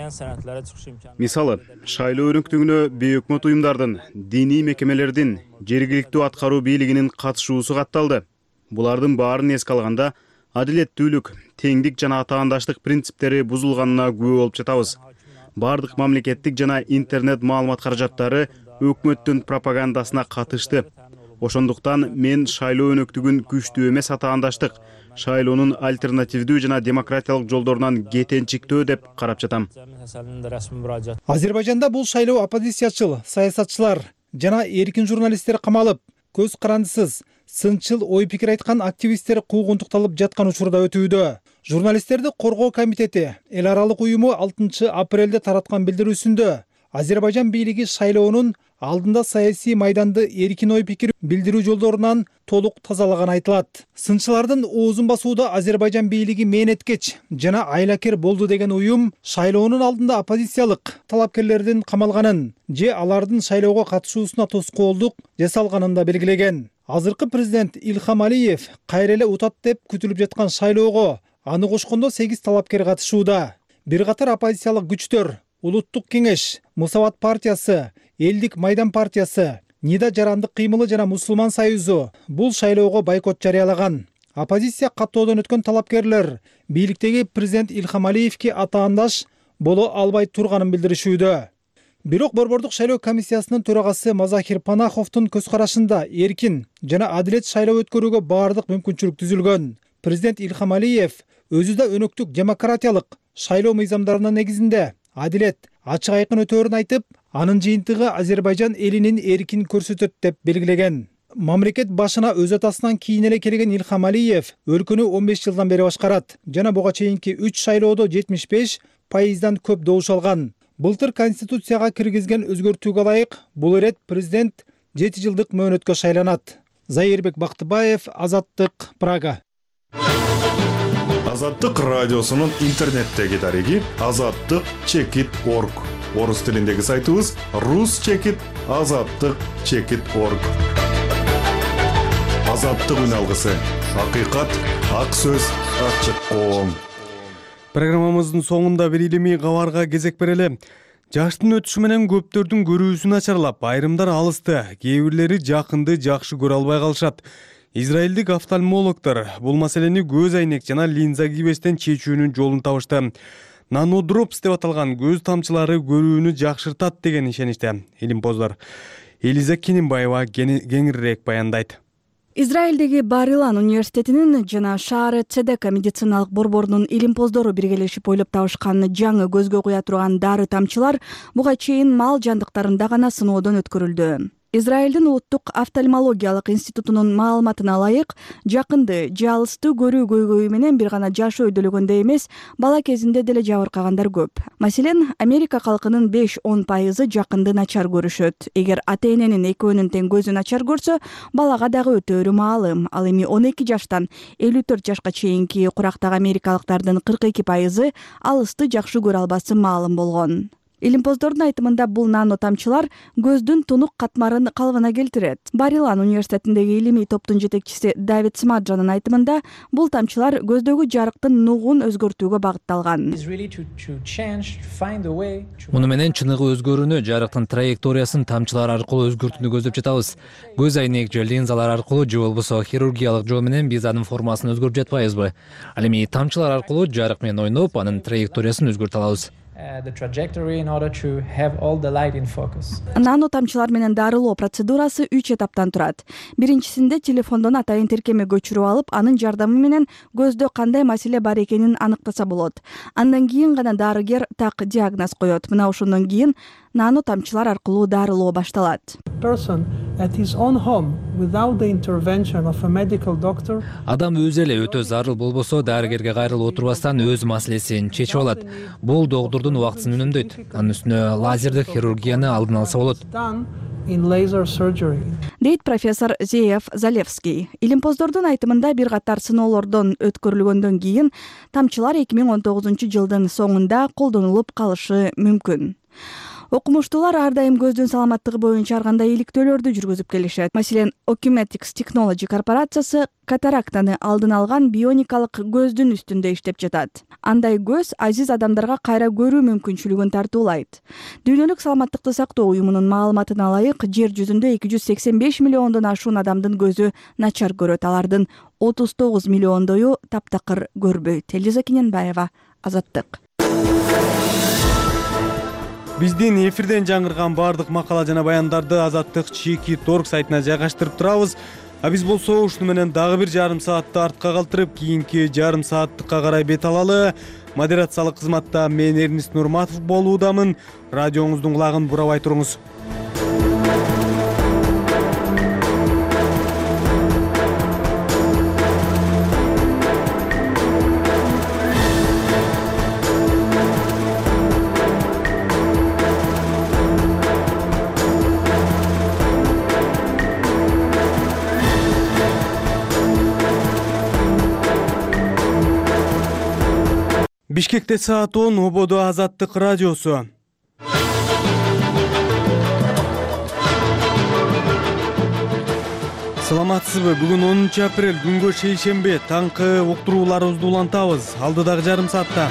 Мисалы, шайлоо өнөктүгүнө бейөкмөт уюмдардын, диний мекемелердин, жергиликтүү аткаруу бийлигинин катышуусу катталды. Булардын баарын эске алганда адилеттүүлүк, теңдик жана атаандаштык принциптери бузулганына күбө болуп жатабыз. Бардык мамлекеттик жана интернет маалымат каражаттары өкмөттүн пропагандасына катышты. Ошондуктан мен шайлоо өнөктүгүн күчтүү эмес атаандаштык, шайлоонун альтернативдүү жана демократиялык жолдорунан кетенчиктөө деп карап жатам. Азербайжанда бул шайлоо оппозициячыл, саясатчылар жана эркин журналисттер камалып, көз карандысыз, сынчыл ой пикир айткан активисттер куугунтукталып жаткан учурда өтүүдө. Журналисттерди коргоо комитети эл аралык уюму алтынчы апрелде тараткан билдирүүсүндө Азербайжан бийлиги шайлоонун алдында саясий майданды эркин ой пикир билдирүү жолдорунан толук тазалаган айтылат. Сынчылардын оозун басууда Азербайжан бийлиги мээneткеч жана айлакер болду деген уюм шайлоонун алдында оппозициялык талапкерлердин камалганын же алардын шайлоого катышуусуна тоскоолдук жасалганын да белгилеген. Азыркы президент Илхам Алиев кайра эле утат деп күтүлүп жаткан шайлоого аны кошкондо сегиз талапкер катышууда. Бир катар оппозициялык күчтөр Улуттук кеңеш, Мусават партиясы, Элдик майдан партиясы, Нида жарандык кыймылы жана Мусулман союзу бул шайлоого бойкот жарыялаган. Оппозиция каттоодон өткөн талапкерлер бийликтеги президент Илхам Алиевке атаандаш боло албай турганын билдиришүүдө. Бирок Борбордук шайлоо комиссиясынын төрагасы Мазахир Панаховдун көз карашында эркин жана адилет шайлоо өткөрүүгө баардык мүмкүнчүлүк түзүлгөн. Президент Илхам Алиев өзү да өнөктүк демократиялык шайлоо мыйзамдарынын негизинде адилет, ачык айкын өтөөрүн айтып, анын жыйынтыгы Азербайжан элинин эркин көрсөтөт деп белгилеген. Мамлекет башына өз атасынан кийин эле келген Илхам Алиев өлкөнү он беш жылдан бери башкарат жана буга чейинки үч шайлоодо жетимиш беш пайыздан көп добуш алган. Былтыр конституцияга киргизген өзгөртүүгө ылайык бул ирет президент жети жылдык мөөнөткө шайланат. Зайырбек Бактыбаев, Азаттык, Прага. Азаттык радиосунун интернеттеги дареги азаттык чекит точка орг. Орус тилиндеги сайтыбыз рус чекит азаттык чекит точка орг. Азаттык үн алгысы. Акыйкат, ак сөз, ачык коом. Программамыздын соңунда бир илимий кабарга кезек берели. Жаштын өтүшү менен көптөрдүн көрүүсү начарлап, айрымдар алысты, кээ бирлери жакынды жакшы көрө албай калышат. Израилдик офтальмологдор бул маселени көз айнек жана линза кийбестен чечүүнүн жолун табышты. Нанодропс деп аталган көз тамчылары көрүүнү жакшыртат деген ишеничте илимпоздор. Элиза Кененбаева кеңирээк баяндайт. Израилдеги Бар-Илан университетинин жана Шааре Цедека медициналык борборунун илимпоздору биргелешип ойлоп табышкан жаңы көзгө куя турган дары тамчылар буга чейин мал жандыктарында гана сыноодон өткөрүлдү. Израилдин улуттук офтальмологиялык институтунун маалыматына ылайык, жакынды же алысты көрүү көйгөйү менен бир гана жашы өйдөлөгөндө эмес, бала кезинде деле жабыркагандар көп. Маселен, Америка калкынын беш он пайызы жакынды начар көрүшөт. Эгер ата-эненин экөөнүн тең көзү начар көрсө, балага дагы өтө маалым. Ал эми он эки жаштан элүү төрт жашка чейинки курактагы америкалыктардын кырк эки пайызы алысты жакшы көрө албасы маалым болгон. Илимпоздордун айтымында бул нано тамчылар көздүн тунук катмарын калыбына келтирет. Бар-Илан университетиндеги илимий топтун жетекчиси Давид Смаджанын айтымында бул тамчылар көздөгү жарыктын нугун өзгөртүүгө багытталган. Муну менен чыныгы өзгөрүүнү, жарыктын траекториясын тамчылар аркылуу өзгөртүүнү көздөп жатабыз. Көз айнек же линзалар аркылуу же болбосо хирургиялык жол менен биз анын формасын өзгөртүп жатпайбызбы? Ал эми тамчылар аркылуу жарык менен ойноп, анын траекториясын өзгөртө алабыз. Нано тамчылар менен дарылоо процедурасы үч этаптан турат. Биринчисинде телефондон атайын тиркеме көчүрүп алып, анын жардамы менен көздө кандай маселе бар экенин аныктаса болот. Андан кийин гана дарыгер так диагноз коет. Мына ошондон кийин нано тамчылар аркылуу дарылоо башталат. Адам өзү эле өтө зарыл болбосо, дарыгерге кайрылып отурбастан өз маселесин чечип алат. Бул доктордун убактысын үнөмдөйт. Анын үстүнө лазердик хирургияны алдын алса болот. Дейт профессор Зеев Залевский. Илимпоздордун айтымында бир катар сыноолордон өткөрүлгөндөн кийин тамчылар эки миң он тогузунчу жылдын соңунда колдонулуп калышы мүмкүн. Окумуштуулар ар дайым көздүн саламаттыгы боюнча ар кандай иликтөөлөрдү жүргүзүп келишет. Маселен, Ocumetrics Technology корпорациясы катарактаны алдын алган бионикалык көздүн үстүндө иштеп жатат. Андай көз азиз адамдарга кайра көрүү мүмкүнчүлүгүн тартуулайт. Дүйнөлүк саламаттыкты сактоо уюмунун маалыматына ылайык, жер жүзүндө эки жүз сексен беш миллиондон ашуун адамдын көзү начар көрөт. Алардын отуз тогуз миллиондою таптакыр көрбөйт. Элиза Кененбаева, Азаттык. Биздин эфирден жаңырган бардык макала жана баяндарды Азаттык чекит точка орг сайтына жайгаштырып турабыз. А биз болсо ушуну менен дагы бир жарым саатты артка калтырып, кийинки жарым сааттыкка карай бет алалы. Модерациялык кызматта мен Эрнист Нурматов болуудамын. Радионуздун кулагын бурабай туруңуз. Бишкекте саат он, Ободо Азаттык радиосу. Саламатсызбы? Бүгүн онунчу апрель, күнгө шейшембе. Таңкы уктурууларыбызды улантабыз. Алдыдагы жарым саатта.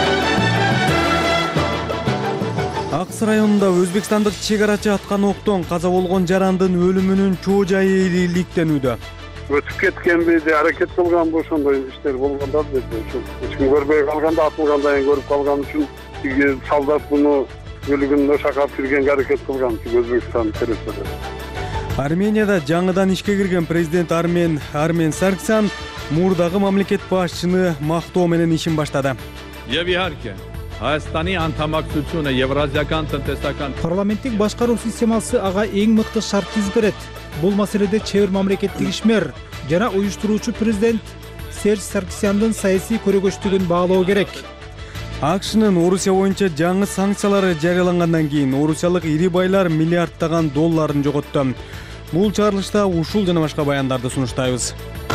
Аксы районунда өзбекстандык чек арачы аткан октон каза болгон жарандын өлүмүнүн чоо жайы иликтенүүдө. Өтүп кеткенбиде аракет кылганбы ошондой иштер болгондо ушул эч ким көрбөй калганда атылгандан кийин көрүп калган үчүн тиги солдат муну өлүгүн ошакап киргенге аракет кылган Өзбекстан территориясында. Арменияда жаңыдан ишке кирген президент Армен Армен Саркисян мурдагы мамлекет башчыны мактоо менен ишин баштады. Հայաստանի անդամակցությունը Եվրազիական տնտեսական Парламенттик башкаруу системасы ага эң мыкты шарт берет. Бул маселеде чебер мамлекеттик ишмер жана уюштуруучу президент Серж Саркисяндын саясий көрөгөчтүгүн баалоо керек. АКШнын Орусия боюнча жаңы санкциялары жарыялангандан кийин орусиялык ири байлар миллиарддаган долларын жоготту. Бул чыгарылышта ушул жана башка баяндарды сунуштайбыз.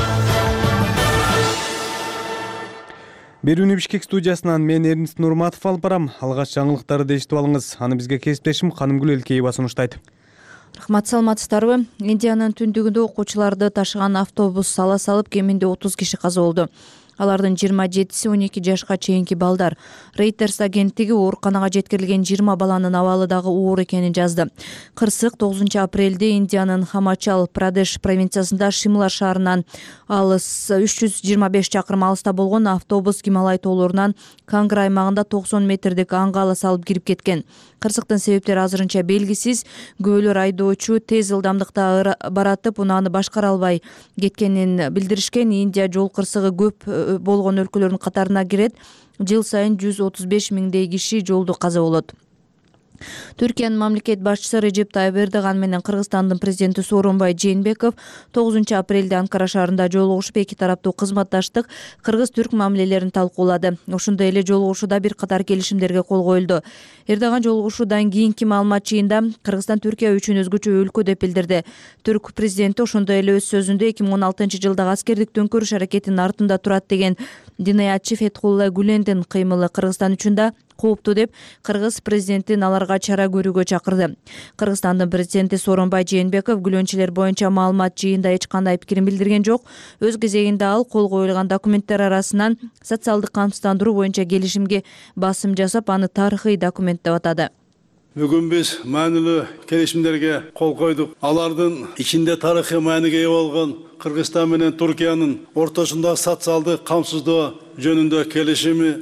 Берүүнү Бишкек студиясынан мен Эрнист Нурматов алып барам. Алгач жаңылыктарды эшитип алыңыз. Аны бизге кесиптешим Канымгүл Элкеева сунуштайт. Рахмат, саламатсыздарбы? Индиянын түндүгүндө окуучуларды ташыган автобус сала салып, кеминде отуз киши каза болду. Алардын жыйырма жетиси он эки жашка чейинки балдар. Reuters агенттиги ооруканага жеткирилген жыйырма баланын абалы дагы оор экенин жазды. Кырсык тогузунчу апрелде Индиянын Хамачал Прадеш провинциясында Шимла шаарынан алыс үч жүз жыйырма беш чакырым алыста болгон автобус Гималай тоолорунан Кангра аймагында токсон метрдик аңгала салып кирип кеткен. Кырсыктын себептери азырынча белгисиз. Күбөлөр айдоочу тез ылдамдыкта баратып, унааны башкара албай кеткенин билдиришкен. Индия жол кырсыгы көп болгон өлкөлөрдүн катарына кирет. Жыл сайын жүз отуз беш миңдей киши жолдо каза болот. Түркиянын мамлекет башчысы Режеп Тайып Эрдоган менен Кыргызстандын президенти Сооронбай Жээнбеков тогузунчу апрелде Анкара шаарында жолугушуп, эки тараптуу кызматташтык, кыргыз-түрк мамилелерин талкуулады. Ошондой эле жолугушууда бир катар келишимдерге кол коюлду. Эрдоган жолугушуудан кийинки маалымат жыйында Кыргызстан Түркия үчүн өзгөчө өлкө деп билдирди. Түрк президенти ошондой эле өз сөзүндө эки миң он алтынчы жылдагы аскердик төңкөрүш аракетинин артында турат деген динаятчы Фетхулла Гүлендин кыймылы Кыргызстан үчүн да кооптуу деп кыргыз президентин аларга чара көрүүгө чакырды. Кыргызстандын президенти Сооронбай Жээнбеков гүлөнчүлөр боюнча маалымат жыйында эч кандай пикирин билдирген жок. Өз кезегинде ал кол коюлган документтер арасынан социалдык камсыздандыруу боюнча келишимге басым жасап, аны тарыхый документ деп атады. Бүгүн биз маанилүү келишимдерге кол койдук. Алардын ичинде тарыхый мааниге ээ болгон Кыргызстан менен Түркиянын ортосунда социалдык камсыздоо жөнүндө келишими.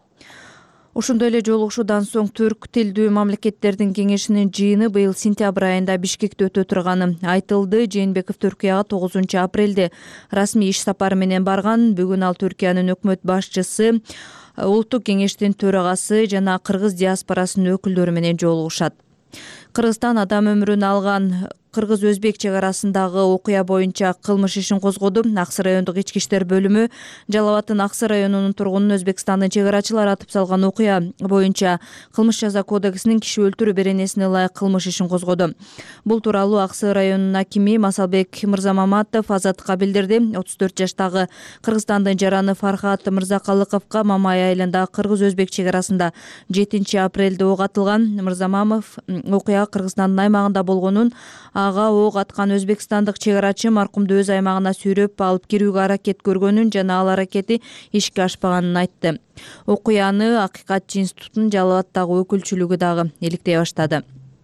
Ошондой эле жолугушуудан соң түрк тилдүү мамлекеттердин кеңешинин жыйыны быйыл сентябрь айында Бишкекте өтө турганы айтылды. Жээнбеков Түркияга тогузунчу апрелде расмий иш сапары менен барган. Бүгүн ал Түркиянын өкмөт башчысы, улуттук кеңештин төрагасы жана кыргыз диаспорасынын өкүлдөрү менен жолугушат. Кыргызстан адам өмүрүн алган кыргыз-өзбек чек арасындагы окуя боюнча кылмыш ишин козгоду. Аксы райондук ички иштер бөлүмү Жалал Абадтын Аксы районунун тургунун Өзбекстандын чек арачылары атып салган окуя боюнча кылмыш жаза кодексинин киши өлтүрүү беренесине ылайык кылмыш ишин козгоду. Бул тууралуу Аксы районунун акими Масалбек Мырзамаматов Азаттыкка билдирди. отуз төрт жаштагы Кыргызстандын жараны Фархат Мырзакалыковго Мамай айылындагы кыргыз-өзбек чек арасында жетинчи апрелде ок атылган. Мырзамамов окуя Кыргызстандын аймагында болгонун, ага ок аткан өзбекстандык чек арачы маркумду өз аймагына сүйрөп алып кирүүгө аракет көргөнүн жана ал аракети ишке ашпаганын айтты. Окуяны Акыйкатчы институтунун Жалал Абаддагы өкүлчүлүгү дагы иликтей баштады.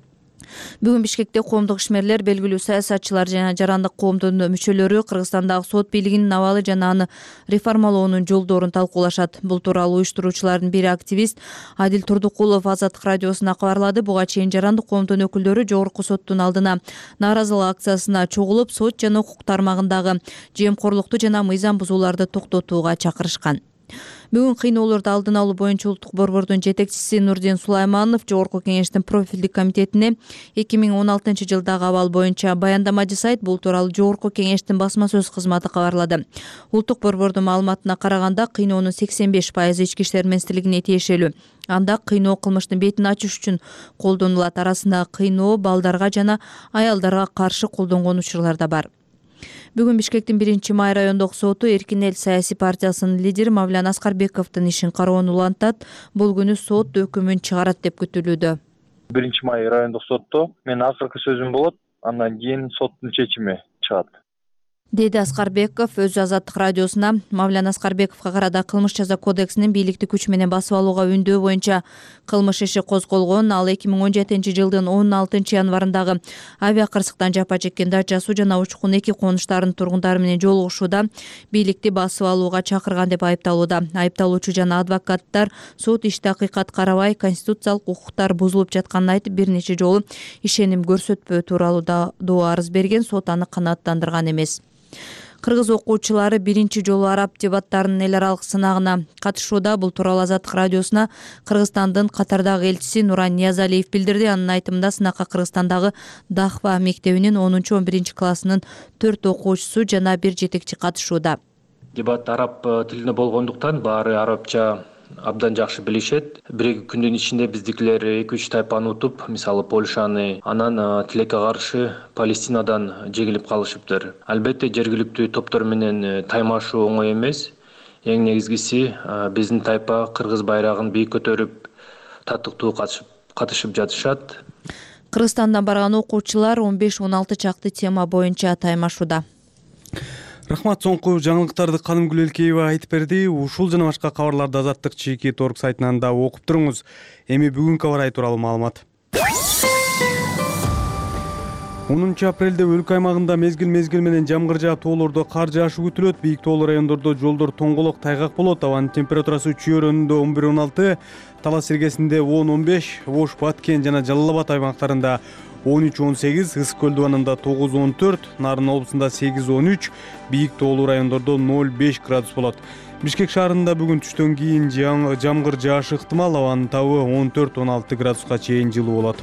Бүгүн Бишкекте коомдук ишмерлер, белгилүү саясатчылар жана жарандык коомдун мүчөлөрү Кыргызстандагы сот бийлигинин абалы жана аны реформалоонун жолдорун талкуулашат. Бул тууралуу уюштуруучулардын бири активист Адил Турдукулов Азаттык радиосуна кабарлады. Буга чейин жарандык коомдун өкүлдөрү жогорку соттун алдына нааразылык акциясына чогулуп, сот жана укук тармагындагы жемкорлукту жана мыйзам бузууларды токтотууга чакырышкан. Бүгүн кыйноолорду алдын алуу боюнча улуттук борбордун жетекчиси Нурдин Сулайманов Жогорку кеңештин профилдик комитетине эки миң он алтынчы жылдагы абал боюнча баяндама жасайт. Бул тууралуу Жогорку кеңештин басма сөз кызматы кабарлады. Улуттук борбордун маалыматына караганда кыйноонун сексен беш пайызы ички иштер министрлигине тиешелүү. Анда кыйноо кылмыштын бетин ачыш үчүн колдонулат. Арасында кыйноо балдарга жана аялдарга каршы колдонгон учурлар да бар. Бүгүн Бишкектин биринчи май райондук соту Эркин эл саясий партиясынын лидери Мавлян Аскарбековдун ишин кароонун улантат. Бул күнү сот өкүмүн чыгарат деп күтүлүүдө. биринчи май райондук сотто менин акыркы сөзүм болот, андан кийин соттун чечими чыгат, деди Аскарбеков өзү Азаттык радиосуна. Мавлян Аскарбековго карата кылмыш жаза кодексинин бийликти күч менен басып алууга үндөө боюнча кылмыш иши козголгон. Ал эки миң он жетинчи жылдын он алтынчы январындагы авиа кырсыктан жапа чеккен Дача суу жана Учкун эки конуштарынын тургундары менен жолугушууда бийликти басып алууга чакырган деп айыпталууда. Айыпталуучу жана адвокаттар сот ишти акыйкат карабай, конституциялык укуктар бузулуп жатканын айтып, бир нече жолу ишеним көрсөтпөө тууралуу да арыз берген. Сот аны канааттандырган эмес. Кыргыз окуучулары биринчи жолу араб дебаттарынын эл аралык сынагына катышууда. Бул тууралуу Азаттык радиосуна Кыргызстандын Катардагы элчиси Нуран Ниязалиев билдирди. Анын айтымында сынакка Кыргызстандагы Дахва мектебинин онунчу он биринчи классынын төрт окуучусу жана бир жетекчи катышууда. Дебат араб тилинде болгондуктан баары арабча абдан жакшы билишет. Бир-эки күндүн ичинде биздикилер эки үч тайпаны утуп, мисалы Польшаны, анан тилекке каршы Палестинадан жегилип калышыптыр. Албетте жергиликтүү топтор менен таймашуу оңой эмес. Эң негизгиси биздин тайпа кыргыз байрагын бийик көтөрүп, татыктуу катышып жатышат. Кыргызстандан барган окуучулар он беш он алты чакты тема боюнча таймашууда. Рахмат, соңку жаңылыктарды Канымгүл Элкеева айтып берди. Ушул жана башка кабарларды Азаттык чекит орг сайтынан да окуп туруңуз. Эми бүгүнкү абар тууралуу маалымат. онунчу апрелде өлкө аймагында мезгил-мезгил менен жамгыр жаап, тоолордо кар жаашуу күтүлөт. Бийик тоолуу райондордо жолдор тоңголок, тайгак болот. Абанын температурасы Чүй өрөөнүндө он бир он алты, Талас Иргесинде он он беш, Ош, Баткен жана Жалал Абад аймактарында он үч он сегиз, Ысык көл дубанында тогуз он төрт, Нарын облусунда сегиз он үч, бийик тоолуу райондордо ноль беш градус болот. Бишкек шаарында бүгүн түштөн кийин жамгыр жаашы ыктымал. Абанын табы он төрт он алты градуска чейин жылуу болот.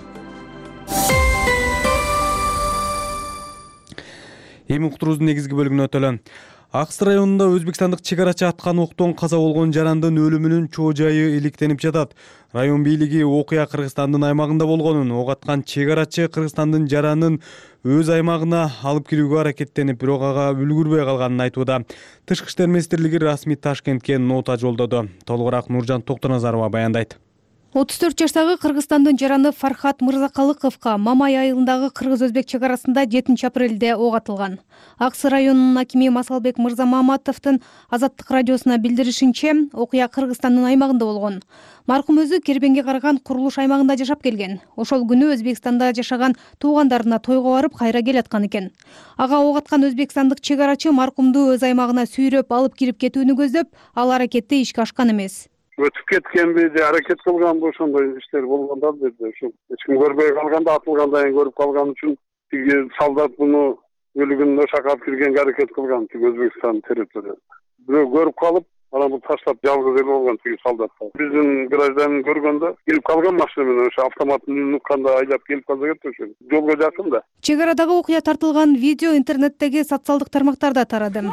Эми уктуруубуздун негизги бөлүгүнө өтөлө. Аксы районунда өзбекстандык чегарачы аткан октон каза болгон жарандын өлүмүнүн чоо жайы иликтенип жатат. Район бийлиги окуя Кыргызстандын аймагында болгонун, ок аткан чегарачы Кыргызстандын жаранын өз аймагына алып кирүүгө аракеттенип, бирок ага үлгүрбөй калганын айтууда. Тышкы иштер министрлиги расмий Ташкентке нота жолдоду. Толугураак Нуржан Токтоназарова баяндайт. отуз төрт жаштагы Кыргызстандын жараны Фархат Мырзакалыковго Мамай айылындагы кыргыз-өзбек чегарасында жетинчи апрелде ок атылган. Аксы районунун акими Масалбек Мырзамаматовдун Азаттык радиосуна билдиришинче, окуя Кыргызстандын аймагында болгон. Маркум өзү Кербенге караган курулуш аймагында жашап келген. Ошол күнү Өзбекстанда жашаган туугандарына тойго барып кайра келаткан экен. Ага ок аткан өзбекстандык чегарачы маркумду өз аймагына сүйрөп алып кирип кетүүнү көздөп, ал аракетти ишке ашкан эмес. Өтүп кеткенби же аракет кылганбы ошондой иштер болгондор деди. Ошо эч ким көрбөй калганда, атылгандан кийин көрүп калган үчүн тиги солдат муну өлүгүн ошакап киргенге аракет кылган, тиги Өзбекстан территориясында. Бирөө көрүп калып, анан бул таштап жалгыз эле болгон тиги солдат. Биздин гражданин көргөндө келип калган машина менен ошо автоматын укканда айлап келип калса кетти ошо. Жолго жакын да. Чегарадагы окуя тартылган видео интернеттеги социалдык тармактарда тарады.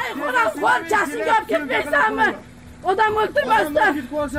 Адам өлтүрмөстөр.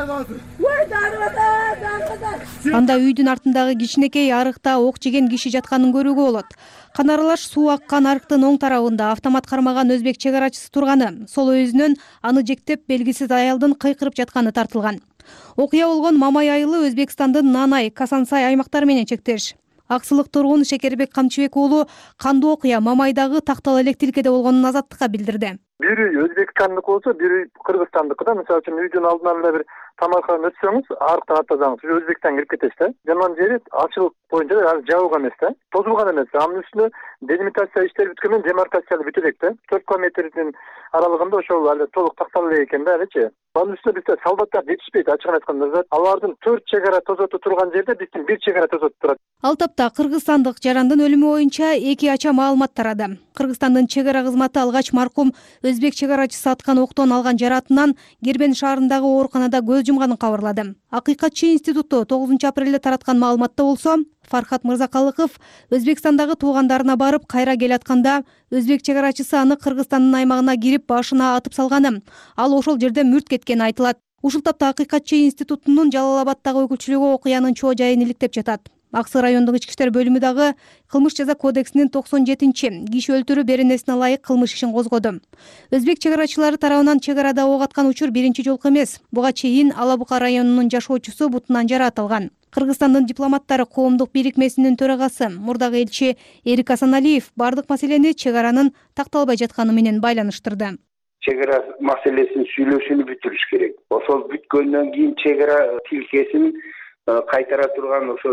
Анда үйдүн артындагы кичинекей арыкта ок жеген киши жатканын көрүүгө болот. Кан аралаш суу аккан арыктын оң тарабында автомат кармаган өзбек чегарачысы турганы, сол өзүнөн аны жектеп белгисиз аялдын кыйкырып жатканы тартылган. Окуя болгон Мамай айылы Өзбекстандын Нанай, Касансай аймактары менен чектеш. Аксылык тургун Шекербек Камчыбек уулу кандуу окуя Мамайдагы Тактал элек тилкеде болгонун Азаттыкка билдирди. бири өзбекстандык болсо, бири кыргызстандыкы да. Мисалы үчүн үйдүн алдынан эле бир тамаканы өтсөңүз, арктан аттасаңыз, уже Өзбекстан кирип кетесиз да. Жаман жери ачылык боюнча азыр жабык эмес да. Тозулган эмес. Анын үстүнө делимитация иштери бүткөн менен демаркация бүтө элек да. төрт километрдин аралыгында ошол эле толук тактала элек экен да элечи. Анын үстүнө бизде солдаттар жетишпейт, ачыгын айтканда. Алардын төрт чегара тозоту турган жерде биздин бир чегара тозоту турат. Ал тапта кыргызстандык жарандын өлүмү боюнча эки ача маалымат тарады. Кыргызстандын чек ара кызматы алгач маркум өзбек чек арачысы аткан октон алган жаратынан Гербен шаарындагы ооруканада көз жумганын кабарлады. Акыйкатчы институту тогузунчу апрелде тараткан маалыматта болсо, Фархат Мырзакалыков Өзбекстандагы туугандарына барып кайра келатканда өзбек чек арачысы аны Кыргызстандын аймагына кирип башына атып салганы, ал ошол жерде мүрт кеткени айтылат. Ушул тапта Акыйкатчы институтунун Жалал-Абаддагы өкүлчүлүгү окуянын чоо жайын иликтеп жатат. Аксы райондук ички иштер бөлүмү дагы кылмыш жаза кодексинин токсон жетинчи киши өлтүрүү беренесине ылайык кылмыш ишин козгоду. Өзбек чек арачылары тарабынан чек арада ок аткан учур биринчи жолку эмес. Буга чейин Алабука районунун жашоочусу бутунан жараат алган. Кыргызстандын дипломаттары коомдук бирикмесинин төрагасы, мурдагы элчи Эрик Асаналиев бардык маселени чек аранын такталбай жатканы менен байланыштырды. Чек ара маселесин сүйлөшүүнү бүтүрүш керек. Ошол бүткөндөн кийин чек ара тилкесин кайтара турган ошо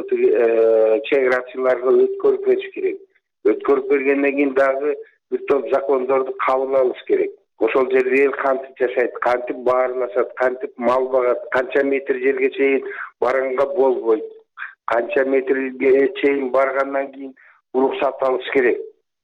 чек арачыларга өткөрүп бериш керек. Өткөрүп бергенден кийин дагы бир топ закондорду кабыл алыш керек. Ошол жерде эл кантип жашайт, кантип баарылашат, кантип мал багат, канча метр жерге чейин барганга болбойт, канча метрге чейин баргандан кийин уруксат алыш керек.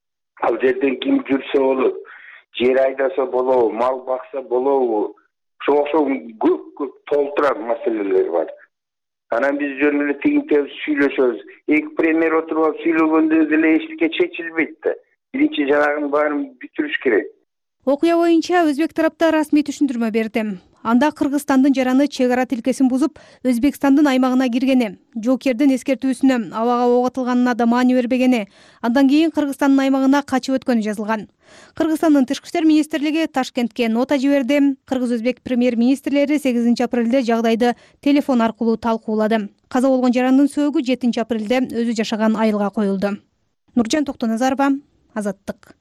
Ал жерден ким жүрсө болот, жер айдаса болобу, мал бакса болобу, ошо ошол көп көп толтурар маселелер бар. Анан биз жөн эле тигинтеп сүйлөшөбүз. Эки премьер отуруп алып сүйлөгөндө деле эчтеке чечилбейт да. Биринчи жанагын баарын бүтүрүш керек. Окуя боюнча өзбек тарапта расмий түшүндүрмө берди. Анда Кыргызстандын жараны чек ара тилкесин бузуп, Өзбекстандын аймагына киргени, жоокердин эскертүүсүнө абага ок атылганына да маани бербегени, андан кийин Кыргызстандын аймагына качып өткөнү жазылган. Кыргызстандын Тышкы иштер министрлиги Ташкентке нота жиберди. Кыргыз-өзбек премьер-министрлери сегизинчи апрелде жагдайды телефон аркылуу талкуулады. Каза болгон жарандын сөөгү жетинчи апрелде өзү жашаган айылга коюлду. Нуржан Токтоназарова, Азаттык.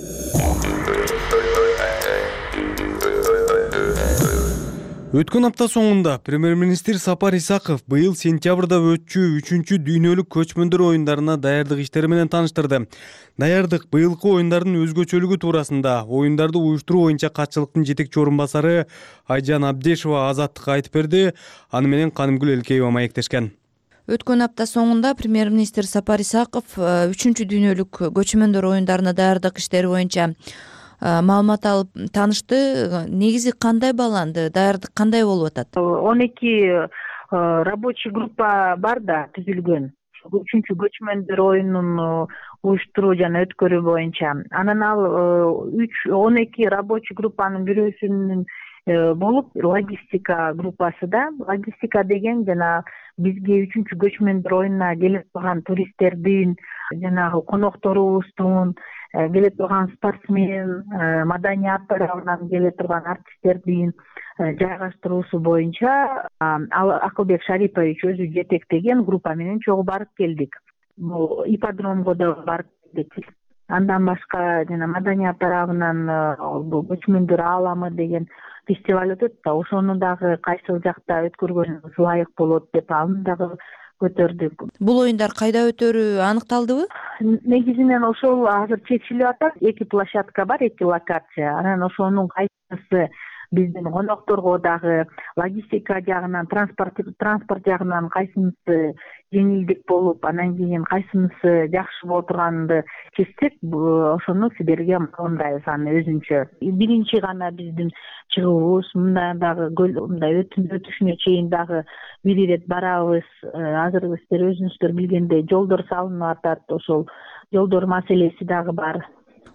Өткөн апта соңунда премьер-министр Сапар Исаков быйыл сентябрда өтчү үчүнчү дүйнөлүк көчмөндөр оюндарына даярдык иштери менен тааныштырды. Даярдык быйылкы оюндардын өзгөчөлүгү туурасында оюндарды уюштуруу боюнча катчылыктын жетекчи орун басары Айжан Абдешова Азаттыкка айтып берди. Аны менен Канымгүл Элкеева маектешкен. Өткөн апта соңунда премьер-министр Сапар Исаков үчүнчү дүйнөлүк көчмөндөр оюндарына даярдык иштери боюнча маалымат алып таанышты. Негизи кандай бааланды, даярдык кандай болуп атат? он эки рабочий группа бар да түзүлгөн. Үчүнчү көчмөндөр оюнун уюштуруу жана өткөрүү боюнча. Анан ал үч он эки рабочий группанын бирөөсүнүн болуп логистика группасы да. Логистика деген жана бизге үчүнчү көчмөндөр оюнуна келип турган туристтердин, жанагы конокторубуздун, келе турган спортсмен, маданият тарабынан келе турган артисттердин жайгаштыруусу боюнча Акылбек Шарипович өзү жетектеген группа менен чогуу барып келдик. Бул ипподромго да барып келдик. Андан башка жана маданият тарабынан көчмөндөр ааламы деген фестиваль өтөт да, ошону дагы кайсыл жакта өткөргөнүбүз ылайык болот деп аны дагы көтөрдүк. Бул оюндар кайда өтөрү аныкталдыбы? Негизинен ошол азыр чечилип атат. Эки площадка бар, эки локация. Анан ошонун кайсысы биздин конокторго дагы логистика жагынан, транспорт транспорт жагынан кайсынысы жеңилдик болуп, анан кийин кайсынысы жакшы боло турганды чечсек, ошону силерге маалымдайбыз аны өзүнчө. Биринчи гана биздин чыгуубуз, мындай дагы мындай өтүшүнө чейин дагы бир ирет барабыз. Азыр силер өзүңүздөр билгендей жолдор салынып атат, ошол жолдор маселеси дагы бар.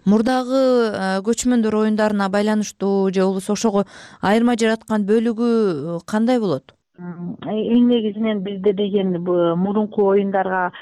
Мурдагы көчмөндөр оюндарына байланыштуу же болбосо ошого айырма жараткан бөлүгү кандай болот? Эң негизинен бизде деген мурунку оюндарга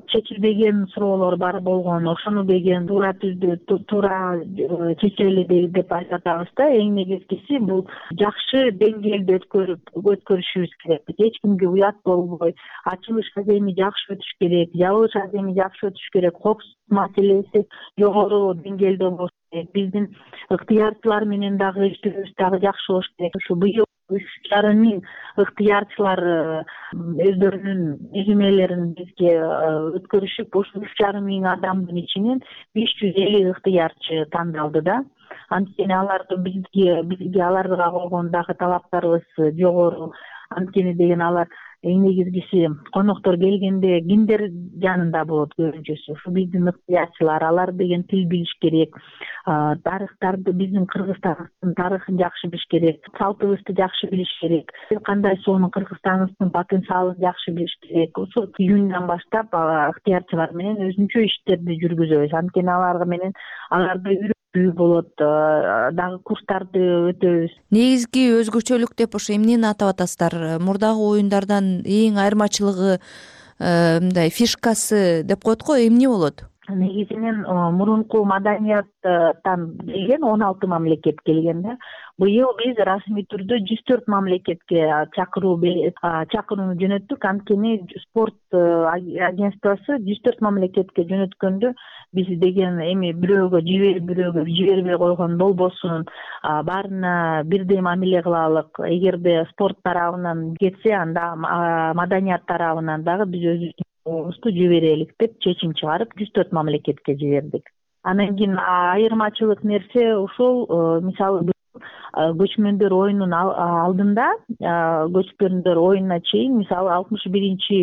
чечилбеген суроолор бар болгон, ошону деген туура түрдө туура чечели деп айтып атабыз да. Эң негизгиси бул жакшы деңгээлде өткөрүп өткөрүшүбүз керек. Эч кимге уят болбой, ачылыш аземи жакшы өтүш керек, жабылыш аземи жакшы өтүш керек, коопсуздук маселеси жогору деңгээлде болуш керек. Биздин ыктыярчылар менен дагы иштөөбүз дагы жакшы болуш керек. Ушу быйыл үч жарым миң ыктыярчылар өздөрүнүн изимелерин бизге өткөрүшүп, ушул үч жарым миң адамдын ичинен беш жүз элүү ыктыярчы тандалды да. Анткени аларды бизге бизге аларга койгон дагы талаптарыбыз жогору. Анткени деген алар эң негизгиси коноктор келгенде кимдер жанында болот көбүнчөсү? Ушу биздин ыктыярчылар, алар деген тил билиш керек. Тарыхтарды, биздин Кыргызстандын тарыхын жакшы билиш керек, салтыбызды жакшы билиш керек. Кандай сонун Кыргызстаныбыздын потенциалын жакшы билиш керек. Ошол июньдан баштап ыктыярчылар менен өзүнчө иштерди жүргүзөбүз. Анткени аларга менен аларды үйрөтүү болот, дагы курстарды өтөбүз. Негизги өзгөчөлүк деп ошо эмнени атап атасыздар? Мурдагы оюндардан эң айырмачылыгы, мындай фишкасы деп коет го, эмне болот? Негизинен мурунку маданияттан келген он алты мамлекет келген да. Быйыл биз расмий түрдө жүз төрт мамлекетке чакыруу чакырууну жөнөттүк. Анткени спорт агентствосу жүз төрт мамлекетке жөнөткөндө биз деген эми бирөөгө жиберип, бирөөгө жибербей койгон болбосун, баарына бирдей мамиле кылалык. Эгерде спорт тарабынан кетсе, анда маданият тарабынан дагы биз өзүбүздү жиберелик деп чечим чыгарып, жүз төрт мамлекетке жибердик. Анан кийин айырмачылык нерсе ушул, мисалы көчмөндөр оюнунун алдында, көчмөндөр оюнуна чейин, мисалы алтымыш биринчи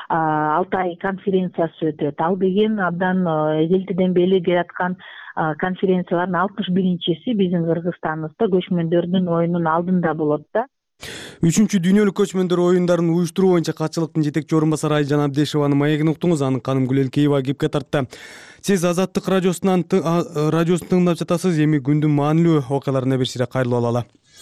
Алтай конференциясы өтөт. Ал деген абдан эзелтеден бери келаткан конференциялардын алтымыш биринчиси биздин Кыргызстаныбызда көчмөндөрдүн оюнунун алдында болот да. Үчүнчү дүйнөлүк көчмөндөр оюндарын уюштуруу боюнча катчылыктын жетекчи орун басары Айжан Абдешеванын маегин уктуңуз. Анын ханым Гүлелкеева кепке тартты. Сиз Азаттык радиосунан радиосун тыңдап жатасыз. Эми күндүн маанилүү окуяларына бир сире кайрылып алалы.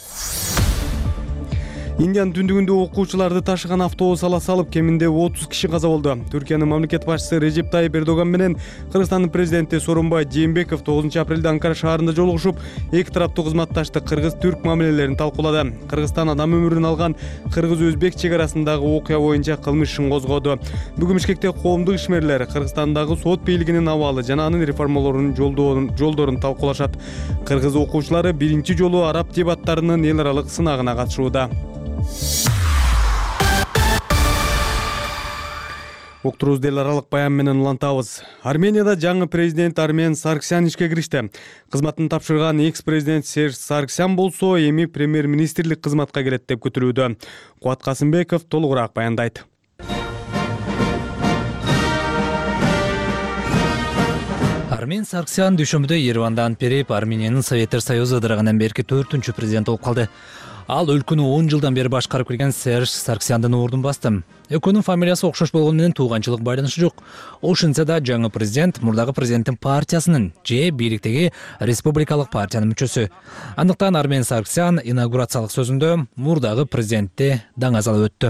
Индиянын түндүгүндө окуучуларды ташыган автобус ала салып, кеминде отуз киши каза болду. Түркиянын мамлекет башчысы Режеп Тайип Эрдоган менен Кыргызстандын президенти Сооронбай Жээнбеков тогузунчу апрелде Анкара шаарында жолугушуп, эки тараптуу кызматташтык кыргыз-түрк мамилелерин талкуулады. Кыргызстан адам өмүрүн алган кыргыз-өзбек чек арасындагы окуя боюнча кылмыш ишин козгоду. Бүгүн Бишкекте коомдук ишмерлер Кыргызстандагы сот бийлигинин абалы жана анын реформалорунун жолдорун талкуулашат. Кыргыз окуучулары биринчи жолу араб дебаттарынын эл аралык сынагына катышууда. Уктурубузду эл аралык баян менен улантабыз. Арменияда жаңы президент Армен Сарксян ишке киришти. Кызматын тапшырган экс-президент Серж Сарксян болсо эми премьер-министрлик кызматка келет деп күтүлүүдө. Кубат Касымбеков толугураак баяндайт. Армен Сарксян дүйшөмбүдө Ереванда ант берип, Армениянын Советтер Союзу ыдырагандан берки төртүнчү президент болуп калды. Ал өлкөнү он жылдан бери башкарып келген Серж Сарксяндын ордун басты. Экөөнүн фамилиясы окшош болгону менен тууганчылык байланышы жок. Ошентсе да жаңы президент мурдагы президенттин партиясынын же бийликтеги республикалык партиянын мүчөсү. Андыктан Армен Сарксян инаугурациялык сөзүндө мурдагы президентти даңазалап өттү.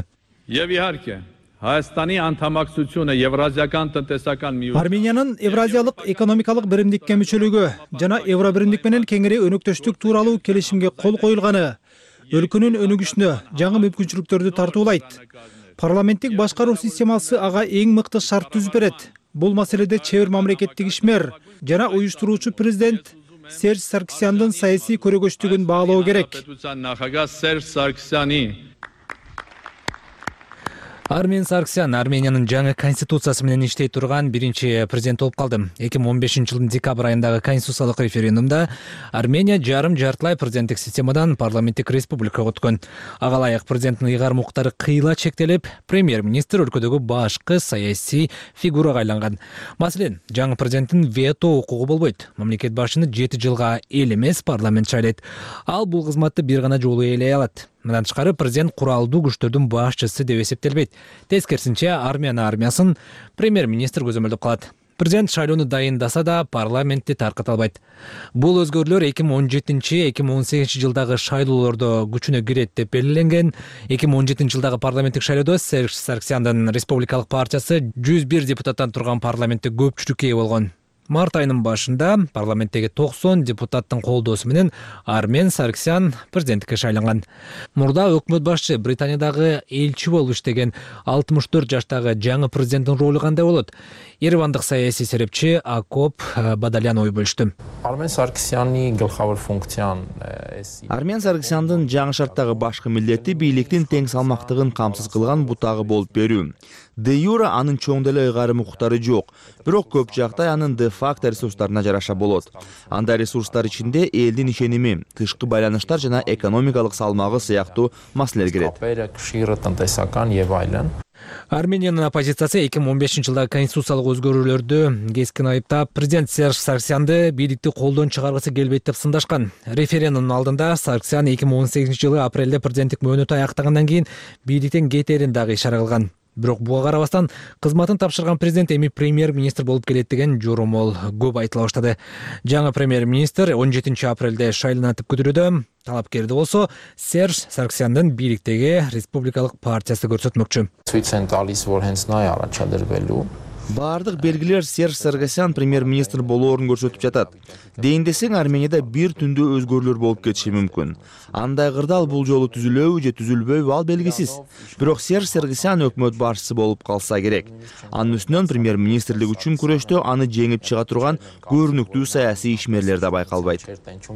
Армениянын Евразиялык экономикалык биримдикке мүчөлүгү жана Евро биримдик менен кеңири өнөктөштүк тууралуу келишимге кол коюлганы өлкөнүн өнүгүшүнө жаңы мүмкүнчүлүктөрдү тартуулайт. Парламенттик башкаруу системасы ага эң мыкты шарт түзүп берет. Бул маселеде чебер мамлекеттик ишмер жана уюштуруучу президент Серж Сарксяндын саясий көрөгөчтүгүн баалоо керек. Армен Сарксян Армениянын жаңы конституциясы менен иштей турган биринчи президент болуп калды. эки миң он бешинчи жылдын декабрь айындагы конституциялык референдумда Армения жарым жартылай президенттик системадан парламенттик республикага өткөн. Ага ылайык президенттин ыйгарым укуктары кыйла чектелип, премьер-министр өлкөдөгү башкы саясий фигурага айланган. Маселен, жаңы президенттин вето укугу болбойт. Мамлекет башчыны жети жылга эл эмес парламент шайлайт. Ал бул кызматты бир гана жолу ээлей алат. Мындан тышкары президент куралдуу күчтөрдүн башчысы деп эсептелбейт. Тескерисинче Армения армиясын премьер-министр көзөмөлдөп калат. Президент шайлоону дайындаса да парламентти тарката албайт. Бул өзгөрүүлөр эки миң он жетинчи эки миң он сегизинчи жылдагы шайлоолордо күчүнө кирет деп белгиленген. эки миң он жетинчи жылдагы парламенттик шайлоодо Серж Саргсяндын республикалык партиясы жүз бир депутаттан турган парламентте көпчүлүккө ээ болгон. Март айынын башында парламенттеги токсон депутаттын колдоосу менен Армен Саргсян президенттикке шайланган. Мурда өкмөт башчы Британиядагы элчи болуп иштеген алтымыш төрт жаштагы жаңы президенттин ролу кандай болот? Еревандык саясий серепчи Акоп Бадалян ой бөлүштү. Армен Саргсяндын гылхавыр функциян Армен Саргсяндын жаңы шарттагы башкы милдети бийликтин тең салмактыгын камсыз кылган бутагы болуп берүү. Де юра анын чоң деле ыйгарым укуктары жок, бирок көп жакта анын де факто ресурстарына жараша болот. Анда ресурстар ичинде элдин ишеними, тышкы байланыштар жана экономикалык салмагы сыяктуу маселелер кирет. Армениянын оппозициясы эки миң он бешинчи жылдагы конституциялык өзгөрүүлөрдү кескин айыптап, президент Серж Саргсянды бийликти колдон чыгаргысы келбейт деп сындашкан. Референдумдун алдында Саргсян эки миң он сегизинчи жылы апрелде президенттик мөөнөтү аяктагандан кийин бийликтен кетерин дагы ишара кылган. Бирок буга карабастан кызматын тапшырган президент эми премьер-министр болуп келет деген жоромол көп айтыла баштады. Жаңы премьер-министр он жетинчи апрелде шайланатып күтүлүүдө. Талапкерди болсо Серж Саргсяндын бийликтеги республикалык партиясы көрсөтмөкчү. Бардык белгилер Серж Саргсян премьер-министр болоорун көрсөтүп жатат. Дейин десең Арменияда бир түндө өзгөрүүлөр болуп кетиши мүмкүн. Андай кырдаал бул жолу түзүлөбү же түзүлбөйбү ал белгисиз. Бирок Серж Саргсян өкмөт башчысы болуп калса керек. Анын үстүнөн премьер-министрлик үчүн күрөштө аны жеңип чыга турган көрүнүктүү саясий ишмерлер да байкалбайт.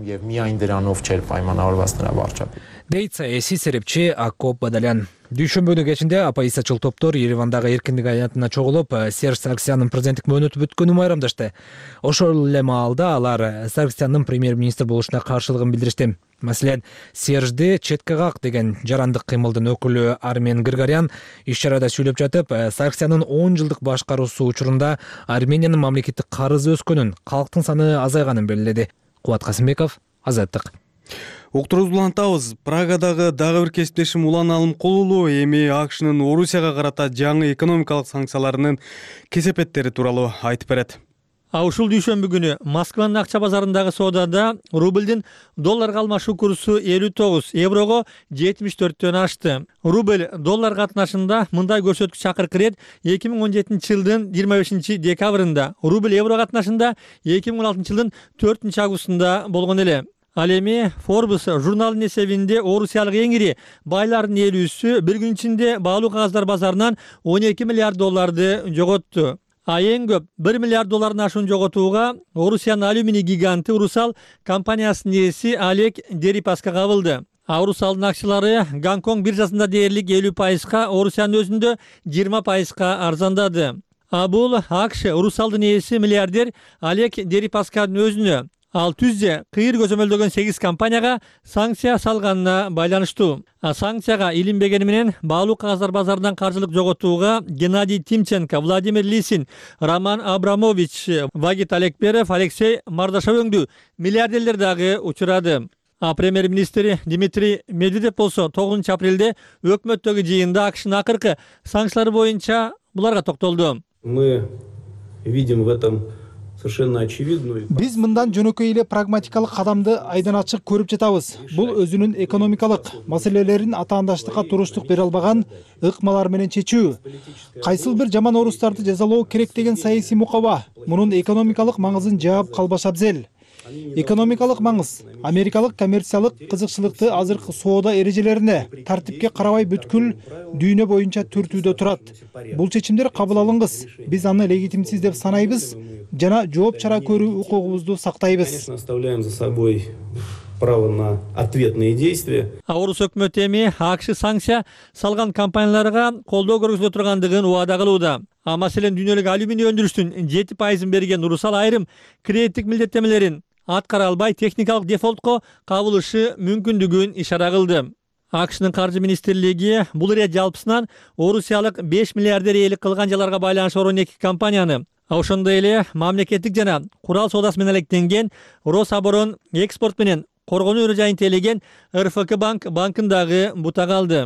Дейт саясий серепчи Акоп Бадалян. Дүйшөмбүнүн кечинде оппозициячыл топтор Еревандагы эркиндик аянтына чогулуп, Серж Саргсяндын президенттик мөөнөтү бүткөнүн майрамдашты. Ошол эле маалда алар Саргсяндын премьер-министр болушуна каршылыгын билдиришти. Маселен, Сержди четке как деген жарандык кыймылдын өкүлү Армен Григорян иш-чарада сүйлөп жатып, Саргсяндын он жылдык башкаруусу учурунда Армениянын мамлекеттик карызы өскөнүн, калктын саны азайганын белгиледи. Кубат Касымбеков, Азаттык. Уктурубузду улантабыз. Прагадагы дагы бир кесиптешим Улан Алымкулулу эми АКШнын Орусияга карата жаңы экономикалык санкцияларынын кесепеттери тууралуу айтып берет. А ушул дүйшөмбү күнү Москванын акча базарындагы соодада рублдин долларга алмашуу курсу элүү тогуз, еврого жетимиш төрттөн ашты. Рубль доллар катнашында мындай көрсөткүч акыркы ирет эки миң он жетинчи жылдын жыйырма бешинчи декабрында, рубль евро катнашында эки миң он алтынчы жылдын төртүнчү августунда болгон эле. Ал эми Forbes журналынын эсебинде орусиялык эң ири байлардын элүүсү бир күн ичинде баалуу кагаздар базарынан он эки миллиард долларды жоготту. А эң көп бир миллиард доллардын ашуун жоготууга Орусиянын алюминий гиганты Урусал компаниясынын ээси Олег Дерипаска кабылды. А Урусалдын акчалары Гонконг биржасында дээрлик элүү пайызга, Орусиянын өзүндө жыйырма пайызга арзандады. А бул АКШ Урусалдын ээси миллиардер Олег Дерипасканын өзүнө, ал түзде кыйыр көзөмөлдөгөн сегиз компанияга санкция салганына байланыштуу. А санкцияга илинбегени менен баалуу кагаздар базарынан каржылык жоготууга Геннадий Тимченко, Владимир Лисин, Роман Абрамович, Вагит Алекперов, Алексей Мардашов өңдүү миллиардерлер дагы учурады. А премьер-министр Дмитрий Медведев болсо тогузунчу апрелде өкмөттөгү жыйында АКШнын акыркы санкциялары боюнча буларга токтолду. Мы видим в этом совершенно очевидную. Биз мындан жөнөкөй эле прагматикалык кадамды айдан ачык көрүп жатабыз. Бул өзүнүн экономикалык маселелерин атаандаштыкка туруштук бере албаган ыкмалар менен чечүү. Кайсыл бир жаман орустарды жазалоо керек деген саясий мукаба мунун экономикалык маңызын жаап калбаш абзел. Экономикалык маңыз америкалык коммерциялык кызыкчылыкты азыркы соода эрежелерине тартипке карабай бүткүл дүйнө боюнча түртүүдө турат. Бул чечимдер кабыл алынгыс. Биз аны легитимсиз деп санайбыз жана жооп чара көрүү укугубузду сактайбыз. Конечно, оставляем за собой право на ответные действия. А Орус өкмөтү эми АКШ санкция салган компанияларга колдоо көргөзүлө тургандыгын убада кылууда. А маселен дүйнөлүк алюминий өндүрүштүн жети пайызын берген Урусал айрым кредиттик милдеттемелерин аткара албай техникалык дефолтко кабылышы мүмкүндүгүн ишара кылды. АКШнын каржы министрлиги бул ирет жалпысынан орусиялык беш миллиардер ээлик кылган жаларга байланышлуу он эки компанияны, а ошондой эле мамлекеттик жана курал соодасы менен алектенген Рособорон экспорт менен коргонуу ыры жайын тейлеген эр эф ка банк банкын дагы бутага алды.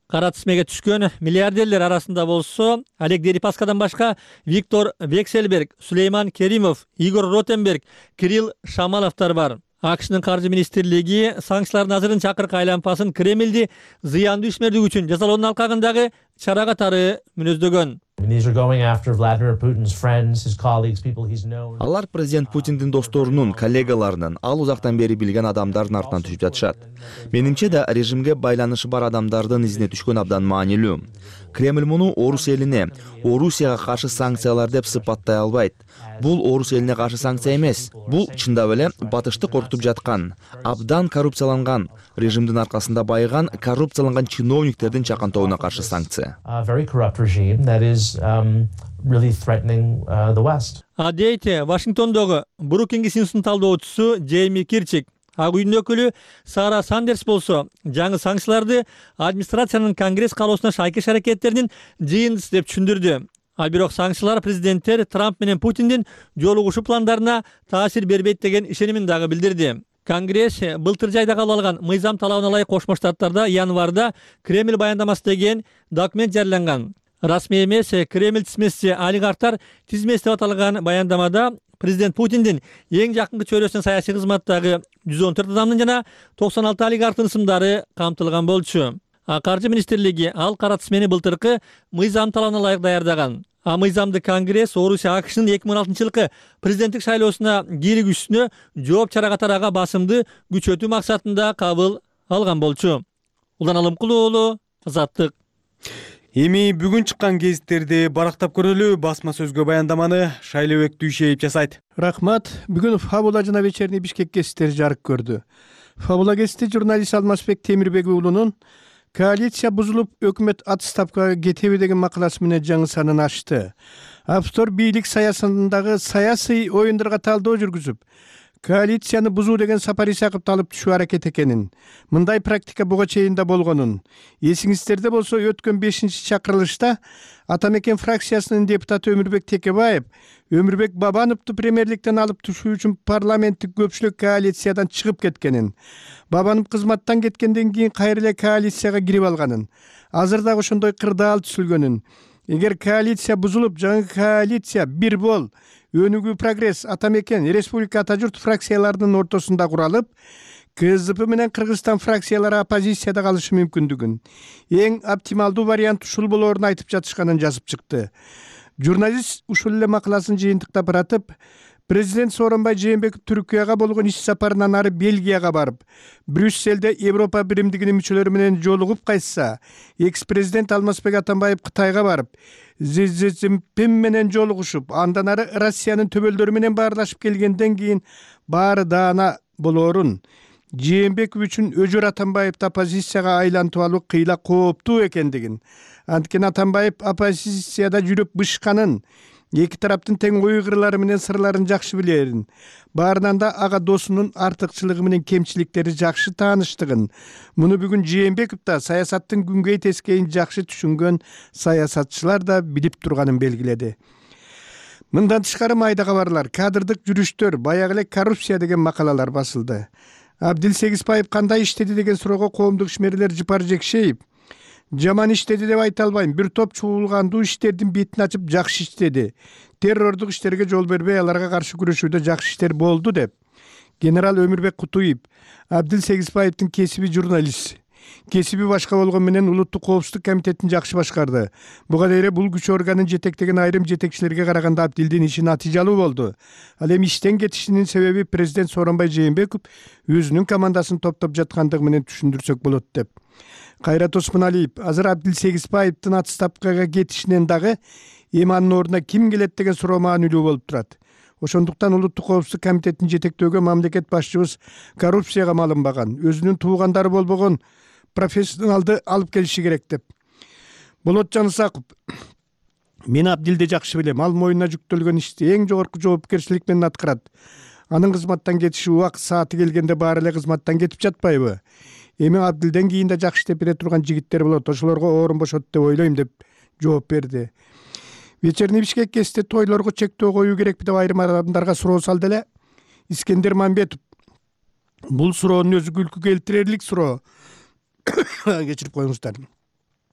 кара тизмеге түшкөн миллиардерлер арасында болсо Олег Дерипаскадан башка Виктор Вексельберг, Сулейман Керимов, Игорь Ротенберг, Кирилл Шамаловдор бар. АКШнын каржы министрлиги санкциялардын азырын чакыркы айланпасын Кремлди зыяндуу ишмердик үчүн жазалоонун алкагындагы чара катары мүнөздөгөн. Алар президент Путиндин досторунун, коллегаларынын, ал узактан бери билген адамдардын артынан түшүп жатышат. Менимче да режимге байланышы бар адамдардын изине түшкөн абдан маанилүү. Кремль муну Орус элине, Орусияга каршы санкциялар деп сыпаттай албайт. Бул Орус элине каршы санкция эмес. Бул чындап эле батышты коркутуп жаткан, абдан коррупцияланган, режимдин аркасында байыган, коррупцияланган чиновниктердин чакантоонуна каршы санкция. А дейте Вашингтондогу Брукингс институтунун талдоочусу Джейми Кирчик. Ак үйдүн өкүлү Сара Сандерс болсо жаңы санкцияларды администрациянын Конгресс каалоосуна шайкеш аракеттеринин жыйындысы деп түшүндүрдү. Ал бирок санкциялар президенттер Трамп менен Путиндин жолугушуу пландарына таасир бербейт деген ишенимин дагы билдирди. Конгресс былтыр жайда кабыл алган мыйзам талабына ылайык Кошмо Штаттарда январда Кремль баяндамасы деген документ жарыяланган. Расмий эмес Кремль тизмеси олигархтар тизмеси деп аталган баяндамада президент Путиндин эң жакынкы чөйрөсүнүн саясий кызматтагы жүз он төрт адамдын жана токсон алты олигархтын ысымдары камтылган болчу. А каржы министрлиги ал кара тизмени былтыркы мыйзам талабына ылайык даярдаган. А мыйзамды Конгресс Орусия АКШнын эки миң алтынчы жылкы президенттик шайлоосуна кийлигүүсүнө жооп чара катарага басымды күчөтүү максатында кабыл алган болчу. Улан Алымкулуу уулу, Азаттык. Эми бүгүн чыккан гезиттерди барактап көрөлү. Басма сөзгө баяндаманы Шайлообек Дүйшеев жасайт. Рахмат. Бүгүн Фабула жана вечерний Бишкек гезиттери жарык көрдү. Фабула гезити журналист Алмазбек Темирбек уулунун коалиция бузулуп, өкмөт отставкага кетеби деген макаласы менен жаңы санын ачты. Автор бийлик саясатындагы саясий оюндарга талдоо жүргүзүп, коалицияны бузуу деген Сапар Исаковду алып түшүү аракет экенин, мындай практика буга чейин да болгонун. Эсиңиздерде болсо өткөн бешинчи чакырылышта Атамекен фракциясынын депутаты Өмүрбек Текебаев Өмүрбек Бабановду премьерликтен алып түшүү үчүн парламенттик көпчүлүк коалициядан чыгып кеткенин, Бабанов кызматтан кеткенден кийин кайра эле коалицияга кирип алганын, азыр дагы ошондой кырдаал түзүлгөнүн, эгер коалиция бузулуп, жаңы коалиция Бир Бол, Өнүгүү Прогресс, Атамекен, Республика Ата Журт фракцияларынын ортосунда куралып, КСДП менен Кыргызстан фракциялары оппозицияда калышы мүмкүндүгүн, эң оптималдуу вариант ушул болоорун айтып жатышканын жазып чыкты. Журналист ушул эле макаласын жыйынтыктап баратып, президент Сооронбай Жээнбеков Түркияга болгон иш сапарынан ары Бельгияга барып, Брюсселде Европа биримдигинин мүчөлөрү менен жолугуп кайтса, экс-президент Алмазбек Атамбаев Кытайга барып, Си Цзиньпин менен жолугушуп, андан ары Россиянын төбөлдөрү менен баарлашып келгенден кийин баары даана болоорун, Жээнбеков үчүн Өжөр Атамбаевди оппозицияга айлантып алуу кыйла кооптуу экендигин, анткени Атамбаев оппозицияда жүрүп бышканын, эки тараптын тең ой кырлары менен сырларын жакшы билерин, баарынан да ага досунун артыкчылыгы менен кемчиликтери жакшы тааныштыгын, муну бүгүн Жээнбеков да саясаттын күнгөй тескейин жакшы түшүнгөн саясатчылар да билип турганын белгиледи. Мындан тышкары майда кабарлар, кадрдык жүрүштөр, баягы эле коррупция деген макалалар басылды. Абдил Сегизбаев кандай иштеди деген суроого коомдук ишмерлер Жыпар Жекшеев жаман иштеди деп айта албайм. Бир топ чуулгандуу иштердин бетин ачып жакшы иштеди. Террордук иштерге жол бербей, аларга каршы күрөшүүдө жакшы иштер болду деп. Генерал Өмүрбек Кутуев, Абдил Сегизбаевдин кесиби журналист. Кесиби башка болгон менен Улуттук коопсуздук комитетин жакшы башкарды. Буга дейре бул күч органын жетектеген айрым жетекчилерге караганда Абдилдин иши натыйжалуу болду. Ал эми иштен кетишинин себеби президент Сооронбай Жээнбеков өзүнүн командасын топтоп жаткандыгы менен түшүндүрсөк болот деп. Кайрат Осмоналиев, азыр Абдил Сегизбаевдин отставкага кетишинен дагы эми анын ордуна ким келет деген суроо маанилүү болуп турат. Ошондуктан Улуттук коопсуздук комитетин жетектөөгө мамлекет башчыбыз коррупцияга малынбаган, өзүнүн туугандары болбогон профессионалды алып келиши керек деп. Болот Жанысаков, мен Абдилди жакшы билем, ал моюнуна жүктөлгөн ишти эң жогорку жоопкерчилик менен аткарат. Анын кызматтан кетиши убакыт сааты келгенде баары эле кызматтан кетип жатпайбы? Эми Абдилден кийин да жакшы иштеп бере турган жигиттер болот, ошолорго орун бошот деп ойлойм деп жооп берди. Вечерний Бишкек гезити тойлорго чектөө коюу керекпи деп айрым адамдарга суроо салды эле. Искендер Мамбетов, бул суроонун өзү күлкү келтирерлик суроо. Кечирип коюңуздар.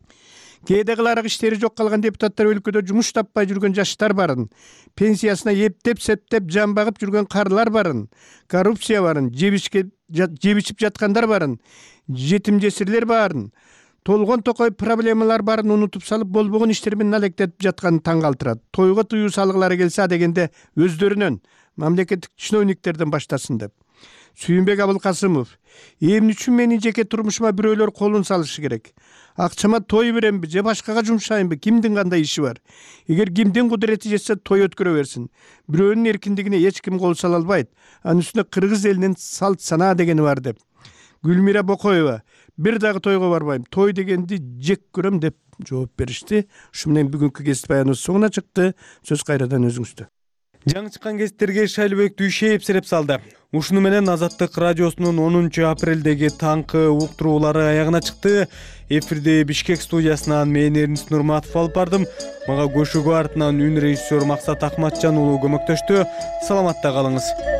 кээде кыларак иштери жок калган депутаттар өлкөдө жумуш таппай жүргөн жаштар барын, пенсиясына эптеп септеп жан багып жүргөн карлар барын, коррупция барын, жебишип жаткандар барын, жетим жесирлер барын, толгон токой проблемалар барын унутуп салып болбогон иштер менен алектетип жатканы таң калтырат. Тойго тыюу салгылары келсе дегенде өздөрүнөн мамлекеттик чиновниктерден баштасын деп. Сүйүнбек Абылкасымов: эмне үчүн менин жеке турмушума бирөөлөр колун салышы керек? Акчама той беремби же башкага жумшайынбы? Кимдин кандай иши бар? Эгер кимдин кудурети жетсе той өткөрө берсин. Бирөөнүн эркиндигине эч ким кол сала албайт. Анын үстүнө кыргыз элинин салт санаа дегени бар деп. Гүлмира Бокоева: бир дагы тойго барбайм, той дегенди жек көрөм деп жооп беришти. Ушу менен бүгүнкү кесип баяныбыз соңуна чыкты. Сөз кайрадан өзүңүздө. Жаңы чыккан кесиптерге Шайлыбек Дүйшеев сереп салды. Ушуну менен Азаттык радиосунун онунчу апрелдеги таңкы уктуруулары аягына чыкты. Эфирде Бишкек студиясынан мен Эрнис Нурматов алып бардым. Мага көшөгө артынан үн режиссер Максат Акматжан уулу көмөктөштү. Саламатта калыңыз.